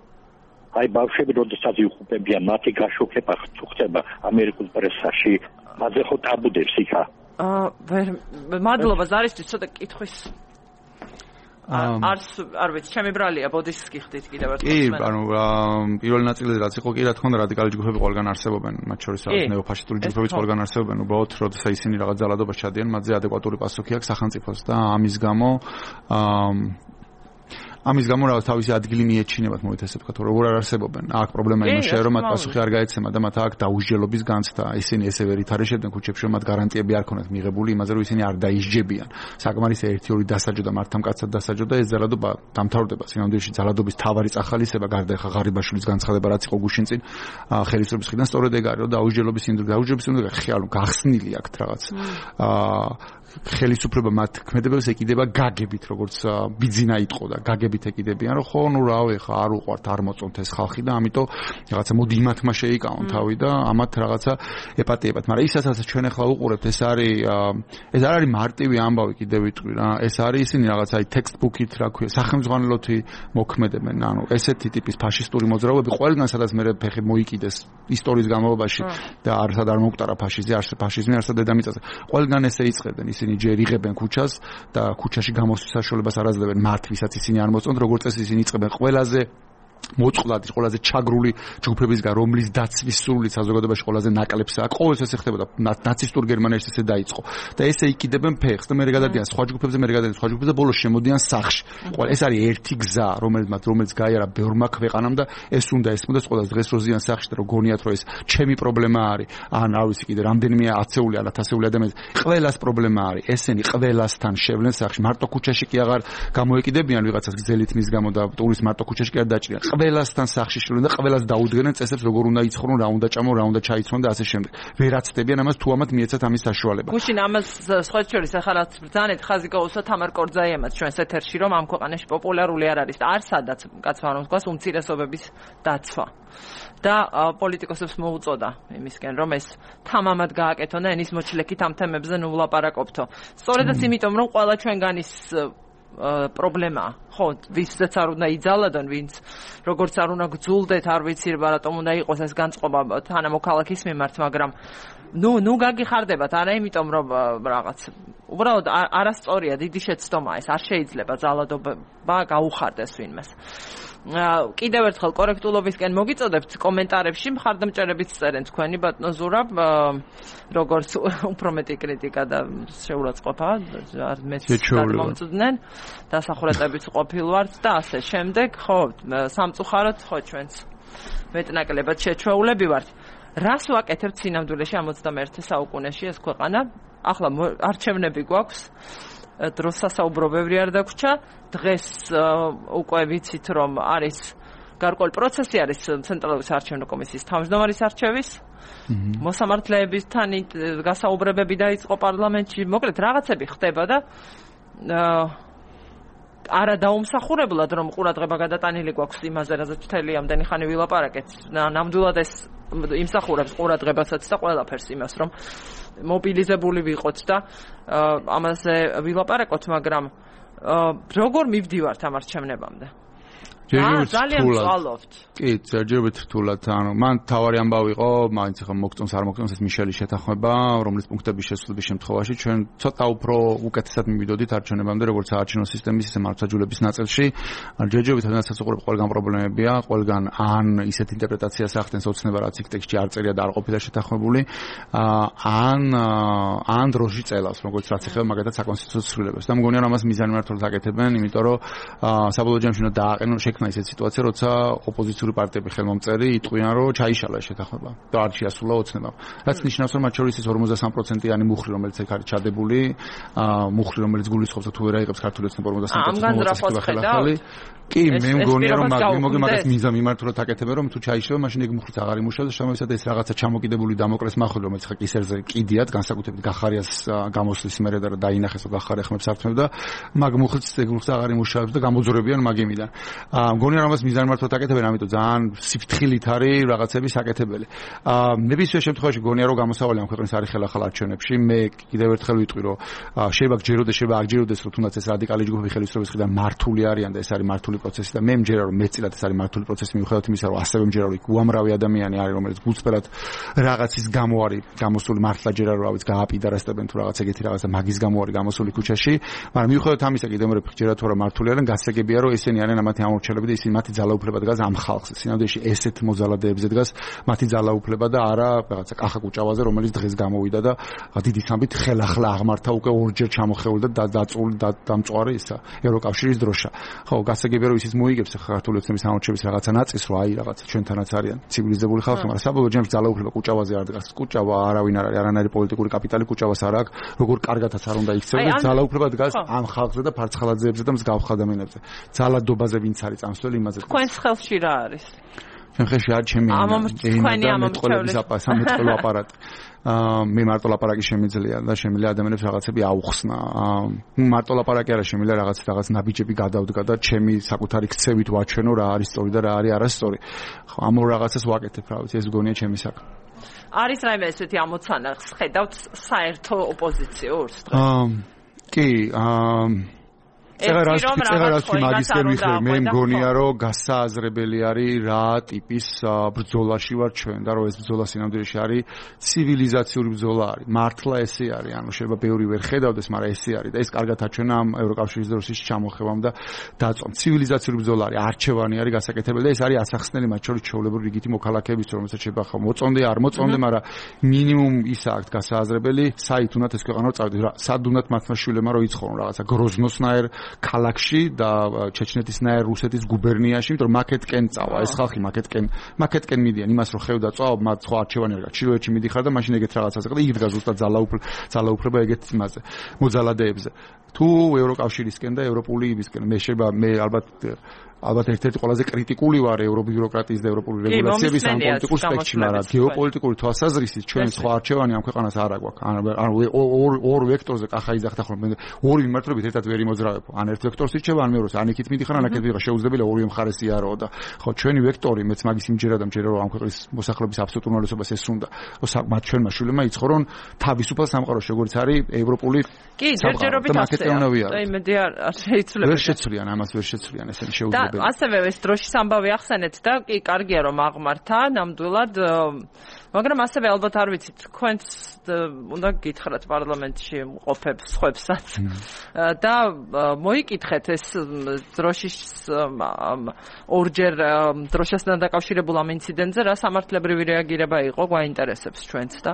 აი ბავშვები როდესაც იუხუპებიან მათი გაშუქება ხდება ამერიკულ პრესაში მაზე ხო ტაბუდებს იქა აა მადლობა ზარისთვის ცოტა კითხვის არს არ ვიცი, ჩემი ბრალია, ბოდიშს გიხდით კიდევ ერთხელ. კი, ანუ პირველ ნაწილზე რაც იყო, კი რა თქმა უნდა რადიკალი ჯგუფები ყველგან არსებობენ, მათ შორის არის ნეოფაშისტური ჯგუფებიც ყველგან არსებობენ, უბრალოდ როდესაც ისინი რაღაც ძალადობას ჩადიან, მათზე ადეკვატური პასუხი აქვს სახელმწიფოს და ამის გამო ამის გამო რა თავისი ადგილი მიეჩინებათ მოით ესე ვთქვათ, როგორ არ არსებობენ. აქ პრობლემა იმაშია, რომ მათ პასუხი არ გაეცემა და მათ აქ დაუსჯელობის განცდა. ისინი ესე ვერ ითარეშებდნენ ქუჩებში, რომ მათ გარანტიები არ ქონათ მიღებული იმაზე, რომ ისინი არ დაისჯებიან. საკმარისი ერთი ორი დასაჯო და მართლა მკაცად დასაჯო და ეს ძალადობა დამთავრდება. სინამდვილეში ძალადობის თავარი წახალისება გარდა ეხა ღარიბაშვილის განცხადება, რაც იყო გუშინ წინ ხელისუფლების მხრიდან, სწორედ ეგ არის, რომ დაუსჯელობის სინდრომი, დაუსჯელობის სინდრომი ხიალო გახსნილი აქვს რაღაც. აა ხელისუფლება მათ ქმედებელს ეკიდება გაგებით, როგორც ბიძინა იტყო და გაგებით ეკიდებიან, რომ ხო, ნუ რავი, ხა არ უყვართ, არ მოწონთ ეს ხალხი და ამიტომ რაღაცა მოდი იმათმა შეიკავონ თავი და ამათ რაღაცა ეპატიებათ. მაგრამ ისაც ჩვენ ახლა უყურებთ, ეს არის ეს არ არის მარტივი ამბავი, კიდევ ვიტყვი რა. ეს არის ისინი რაღაცა აი ტექსტბუქით, რა ქვია, სახელმძღვანელოთი მოქმედებენ, ანუ ესეთი ტიპის ფაშისტური მოძრაობები ყველგან სადაც მე ფეხი მოიკიდეს ისტორიის განმავლობაში და არსად არ მოგვტარა ფაშიზმი, არც ფაშიზმი, არც დედამიწაზე. ყველგან ესე იწყებენ ისინი ჯერ იღებენ ქუჩას და ქუჩაში გამოსვლის საშუალებას არ აძლევენ მათ, ვისაც ისინი არ მოწონთ, როგორც წესი ისინი იწყებენ ყველაზე მოწყვლადი, ყველაზე ჩაგრული ჯგუფებისგან, რომლის დაცვის სურვილით საზოგადოებაში ყველაზე ნაკლებსა. ყოველთვის ესე ხდებოდა, ნაცისტურ გერმანიაში ესე დაიწყო. და ესე იკიდებენ ფეხს და მე გადადიან სხვა ჯგუფებზე, მე გადადიან სხვა ჯგუფებზე, ბოლოს შემოდიან სახლში. ყველა ეს არის ერთი გზა, რომელიც მათ რომელიც გაიარა ბევრმა ქვეყანამ და ეს უნდა ესმოდეს ყველას დღეს როზიან სახლში და რო გონიათ რომ ეს ჩემი პრობლემა არის. ან რა ვიცი კიდე რამდენიმე ათეული ან ათასეული ადამიანი, ყველას პრობლემა არის. ესენი ყველასთან შევლენ სახლში. მარტო ქუჩაში კი აღარ გამოეკიდებიან ვიღაცას გზელით მის გამო და ტურის მარტო ქუჩაში კი არ დაჭრიან. ყველასთან სახლში შევდნენ და ყველას დაუდგნენ წესებს, როგორ უნდა იცხოვრონ, რა უნდა ჭამონ, რა უნდა ჩაიცრონ და ასე შემდეგ. ვერ აცდებიან ამას თუ ამათ მიეცათ ამის საშუალება. გუშინ ამას სხვა შორის ახლა რაც ბრძანეთ ხაზი გაუსვა თამარ კორძაიემაც ჩვენს ეთერში, რომ ამ ქვეყანაში პოპულარული არ არის და არ სადაც კაცმა რომ თქვას უმცირესობების დაცვა. და პოლიტიკოსებს მოუწოდა იმისკენ, რომ ეს თამამად გააკეთონ და ენის მოჩლექით ამ თემებზე ნუ ვლაპარაკობთო. სწორედაც იმიტომ, რომ ყველა ჩვენგანის პრობლემა, ხო, ვისაც არ უნდა იძალადონ, ვინც როგორც არ უნდა გძულდეთ, არ ვიცი რა რატომ უნდა იყოს ეს განწყობა თანამოქალაქის მიმართ, მაგრამ ნუ ნუ გაგიხარდებათ, არა იმიტომ რომ რაღაც უბრალოდ არასწორია, დიდი შეცდომაა ეს, არ შეიძლება ძალადობა გაუხარდეს ვინმეს. კიდევ ერთხელ კორექტულობისკენ მოგიწოდებთ კომენტარებში მხარდამჭერებით წერენ თქვენი ბატონო ზურაბ, როგორც უფრო მეტი კრიტიკა და შეურაცხყოფა, არ მეც მომწოდნენ, დასახურატებით ყოფილ ვართ და ასე შემდეგ, ხო, სამწუხაროდ ხო ჩვენც მეტნაკლებად შეჩვეულები ვართ. რას ვაკეთებთ სინამდვილეში ოცდამეერთე საუკუნეში ეს ქვეყანა? ახლა არჩევნები გვაქვს. დროს სასაუბრობები არ დაგვრჩა. დღეს უკვე ვიცით, რომ არის გარკვეული პროცესი არის ცენტრალური საარჩევნო კომისიის თავმჯდომარის არჩევის. მოსამართლეებისთან გასაუბრებები დაიწყო პარლამენტში. მოკლედ რაღაცები ხდება და არა დაუმსახურებლად რომ ყურადღება გადატანილი გვაქვს იმაზე, რაზეც მთელი ამდენი ხანი ვილაპარაკეთ. ნამდვილად ეს იმსახურებს ყურადღებასაც და ყველაფერს იმას, რომ მობილიზებული ვიყოთ და ამაზე ვილაპარაკოთ, მაგრამ როგორ მივდივართ ამ არჩევნებამდე? ძალიან ვწვალობთ. კი, ჯერჯერობით რთულად, ანუ მან თავარი ამბავი იყო, მაინც ახლა მოგწონს არ მოგწონს ეს მიშელის შეთანხმება, რომლის პუნქტების შესრულების შემთხვევაში ჩვენ ცოტა უფრო უკეთესად მივიდოდით არჩევნებამდე, როგორც საარჩევნო სისტემის, ისე მართლმსაჯულების ნაწილში. ჯერჯერობით როდესაც უყურებ ყველგან პრობლემებია, ყველგან ან ისეთ ინტერპრეტაციას ახდენს ოცნება, რაც იქ ტექსტში არ წერია და არ ყოფილა შეთანხმებული, ან ან დროში წელავს, როგორც რაც ეხება მაგათაც საკონსტიტუციო ცვლილებებს. და მგონია რომ ამას მიზანი მართლაც აკეთებენ, იმიტომ რომ საბოლოო ჯამში უნდა დააყენონ შექმნა ისეთ სიტუაცია, როცა ოპოზიციური პარტიები ხელმომწერი იტყვიან, რომ ჩაიშალა შეთანხმება და არ შეასრულა ოცნება. რაც ნიშნავს, რომ მათ შორის ის ორმოცდასამი პროცენტიანი მუხლი, რომელიც ეგ არის ჩადებული, მუხლი, რომელიც გულისხმობს, თუ ვერ აიღებს ქართული ოცნება ორმოცდასამი პროცენტიანი კი, მე მგონია რომ მაგ მაგას მიზა მიმართულად აკეთებენ, რომ თუ ჩაიშალა, მაშინ ეგ მუხლიც აღარ იმუშავებს და შემოვისაც ეს რაღაცა ჩამოკიდებული დამოკრეს მახვილ, რომელიც ხა კისერზე კიდიათ, განსაკუთრებით გახარიას გამოსვლის მერე და დაინახეს და გახარია ხმებს ართმევ და მაგ მუხლიც ეგ მუხლიც აღარ იმუშავებს და გამოძვრებიან მაგ იმიდან. მგონია რომ ამას მიზანი მართლად აკეთებენ, ამიტომ ძალიან სიფრთხილით არის რაღაცების აკეთებელი. ნებისმიერ შემთხვევაში გონია რომ გამოსავალი ამ ქვეყნის არის ხელახალ არჩევნებში. მე კიდევ ერთხელ ვიტყვი, რომ შეიძლება გჯეროდეს, შეიძლება არ გჯეროდეს, რომ თუნდაც ეს რადიკალი ჯგუფები ხელისუფლების მხრიდან მართული არიან და ეს არის მართული პროცესი და მე მჯერა რომ მეტწილად ეს არის მართული პროცესი მიუხედავად იმისა, რომ ასევე მჯერა რომ იქ უამრავი ადამიანი არის, რომელიც გულწრფელად რაღაცის გამო არის გამოსული, მართლა ჯერა რომ რავიც გააპიდარასდებენ თუ რაღაც ეგეთი რაღაცა მაგის გამო არის გამოსული ქუჩაში, მაგრამ მიუხედავად ამისა კიდევ მე ვფიქრე, რომ მართული არიან, გასაგებია რომ ესენი არიან ამათი ამორჩევლები მმართველები და ისინი მათი ძალაუფლება დგას ამ ხალხზე. სინამდვილეში ესეთ მოძალადეებზე დგას მათი ძალაუფლება და არა რაღაცა კახა კუჭავაზე, რომელიც დღეს გამოვიდა და დიდი სამბით ხელახლა აღმართა უკვე ორჯერ ჩამოხეული და დაწული და დამწვარი ისა ევროკავშირის დროშა. ხო, გასაგებია რომ ისიც მოიგებს ქართული ოცნების სამორჩევის რაღაცა ნაწილს, რომ აი რაღაცა ჩვენთანაც არიან ცივილიზებული ხალხი, მაგრამ საბოლოო ჯამში ძალაუფლება კუჭავაზე არ დგას. კუჭავა არავინ არ არის, არანაირი პოლიტიკური კაპიტალი კუჭავას არ აქვს, როგორ კარგადაც არ უნდა იქცეოდეს, ძალაუფლება დგას ამ ხალხზე და ფარცხალაძეებზე და მსგავს ადამიანებზე. ძალადობაზე ვინც არის წამსვლელი იმაზე. თქვენს ხელში რა არის? ჩვენ ხელში არ ჩემი მეტყოლების სამეტყოლო აპარატი. აა მე მარტო ლაპარაკი შემიძლია და შემიძლია ადამიანებს რაღაცები აუხსნა. მარტო ლაპარაკი არა, შემიძლია რაღაც რაღაც ნაბიჯები გადავდგა და ჩემი საკუთარი ქცევით ვაჩვენო რა არის სწორი და რა არის არასწორი. ხო, ამ ორ რაღაცას ვაკეთებ, რა ვიცი, ეს გონია ჩემი საქმე. არის რაიმე ესეთი ამოცანა ხედავთ საერთო ოპოზიციურს? აა კი, აა წერა-რასთი მაგისკენ ვიხდები, მე მგონია რომ გასააზრებელი არის რა ტიპის ბრძოლაში ვარ ჩვენ და რომ ეს ბრძოლა სინამდვილეში არის ცივილიზაციური ბრძოლა არის. მართლა ესე არის, ანუ შეიძლება ბევრი ვერ ხედავდეს, მაგრამ ესე არის და ეს კარგად აჩვენა ამ ევროკავშირის დროშის ჩამოხევამ და დაწვამ. ცივილიზაციური ბრძოლა არის, არჩევანი არის გასაკეთებელი და ეს არის ასახსნელი მათ შორის ჩვეულებრივი რიგითი მოქალაქეების, რომელსაც შეიძლება ხო მოწონდე არ მოწონდე, მაგრამ მინიმუმ ისა აქვს გასააზრებელი, საით უნდათ ეს ქვეყანა წავიდეს რა, სად უნდათ მათმა შვილებმა რომ იცხოვრონ რაღაცა გროზნოსნაერ ქალაქში და ჩეჩნეთისნაირ რუსეთის გუბერნიაში, იმიტომ რომ მაკეთკენ წავა ეს ხალხი, მაკეთკენ მაკეთკენ მიდიან იმას რომ ხედავდა წავა, მათ ხო არჩევანი არ გაქვს. ჩრდილოეთში მიდიხარ და მაშინ ეგეთ რაღაცაზე და იქ დგას ზუსტად ძალაუფლება, ძალაუფლება ეგეთ იმაზე, მოძალადეებზე. თუ ევროკავშირისკენ და ევროპული იმისკენ მე შეიძლება მე ალბათ ალბათ ერთ-ერთი ყველაზე კრიტიკული ვარ ევრობიუროკრატიის და ევროპული რეგულაციების ამ პოლიტიკურ სპექტრში, მაგრამ გეოპოლიტიკური თვალსაზრისით ჩვენ სხვა არჩევანი ამ ქვეყანას არ აგვაქვს. ანუ ორ ორ ვექტორზე კახა იძახდა ხოლმე, ორი მიმართულებით ერთად ვერ იმოძრავებო. ან ერთ ვექტორს ირჩევა, ან მეორეს, ან იქით მიდიხარ, ან აქეთ ვიღა, შეუძლებელია ორივე მხარესი არაო და ხო ჩვენი ვექტორი მეც მაგის იმჯერა და მჯერა რომ ამ ქვეყნის მოსახლეობის აბსოლუტურ უმრავლესობას ესუნდა. მათ ჩვენმა შვილებმა იცხოვრონ თავისუფალ სამყაროში, როგორც არის ევროპული კი, ჯერჯერობით ასეა. და იმედი არ შეიცვლება. ვერ შეცვლიან ამას, ვერ შეცვლიან ესენი შეუძლებელი. ასევე ეს დროშის ამბავი ახსენეთ და კი კარგია რომ აღმართა ნამდვილად, მაგრამ ასევე ალბათ არ ვიცით, თქვენც უნდა გითხრათ პარლამენტში მყოფებს ხვებსაც და მოიკითხეთ ეს დროშის ორჯერ დროშასთან დაკავშირებულ ამ ინციდენტზე რა სამართლებრივი რეაგირება იყო, გვაინტერესებს ჩვენც და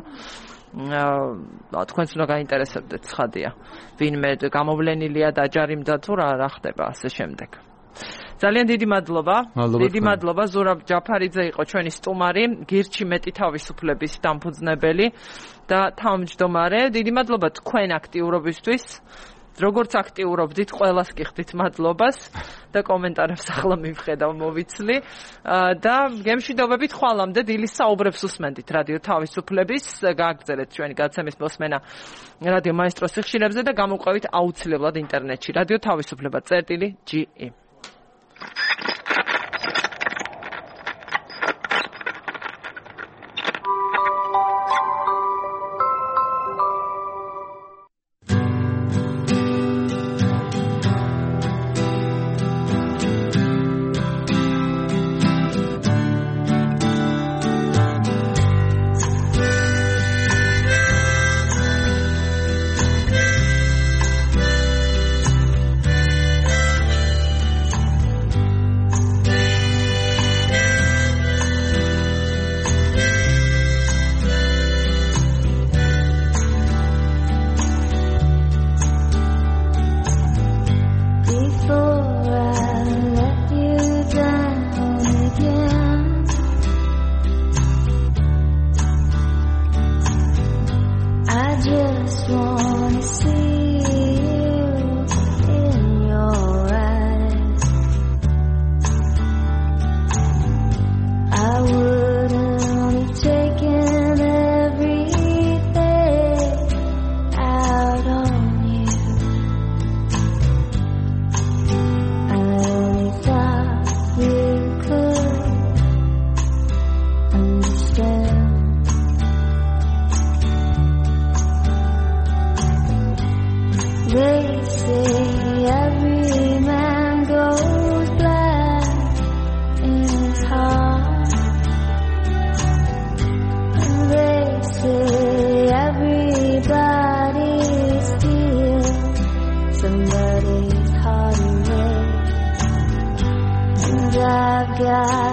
თქვენც უნდა გაინტერესებდეთ, ცხადია. ვინმე გამოვლენილია დაჯარიმდა თუ რა რა ხდება ასე შემდეგ. ძალიან დიდი მადლობა. დიდი მადლობა. ზურაბ ჯაფარიძე იყო ჩვენი სტუმარი, გირჩი მეტი თავისუფლების დამფუძნებელი და თავმჯდომარე. დიდი მადლობა თქვენ აქტიურობისთვის. როგორც აქტიურობდით, ყველას გიხდით მადლობას და კომენტარებს ახლა მივხედავ მოვიცლი და გემშვიდობებით ხვალამდე დილის საუბრებს უსმენდით რადიო თავისუფლების. გააგრძელეთ ჩვენი გაცემის მოსმენა რადიო მაესტროს სიხშირებზე და გამოყვებით აუცილებლად ინტერნეტში. რადიო თავისუფლება წერტილი ჯი ი. bahagia.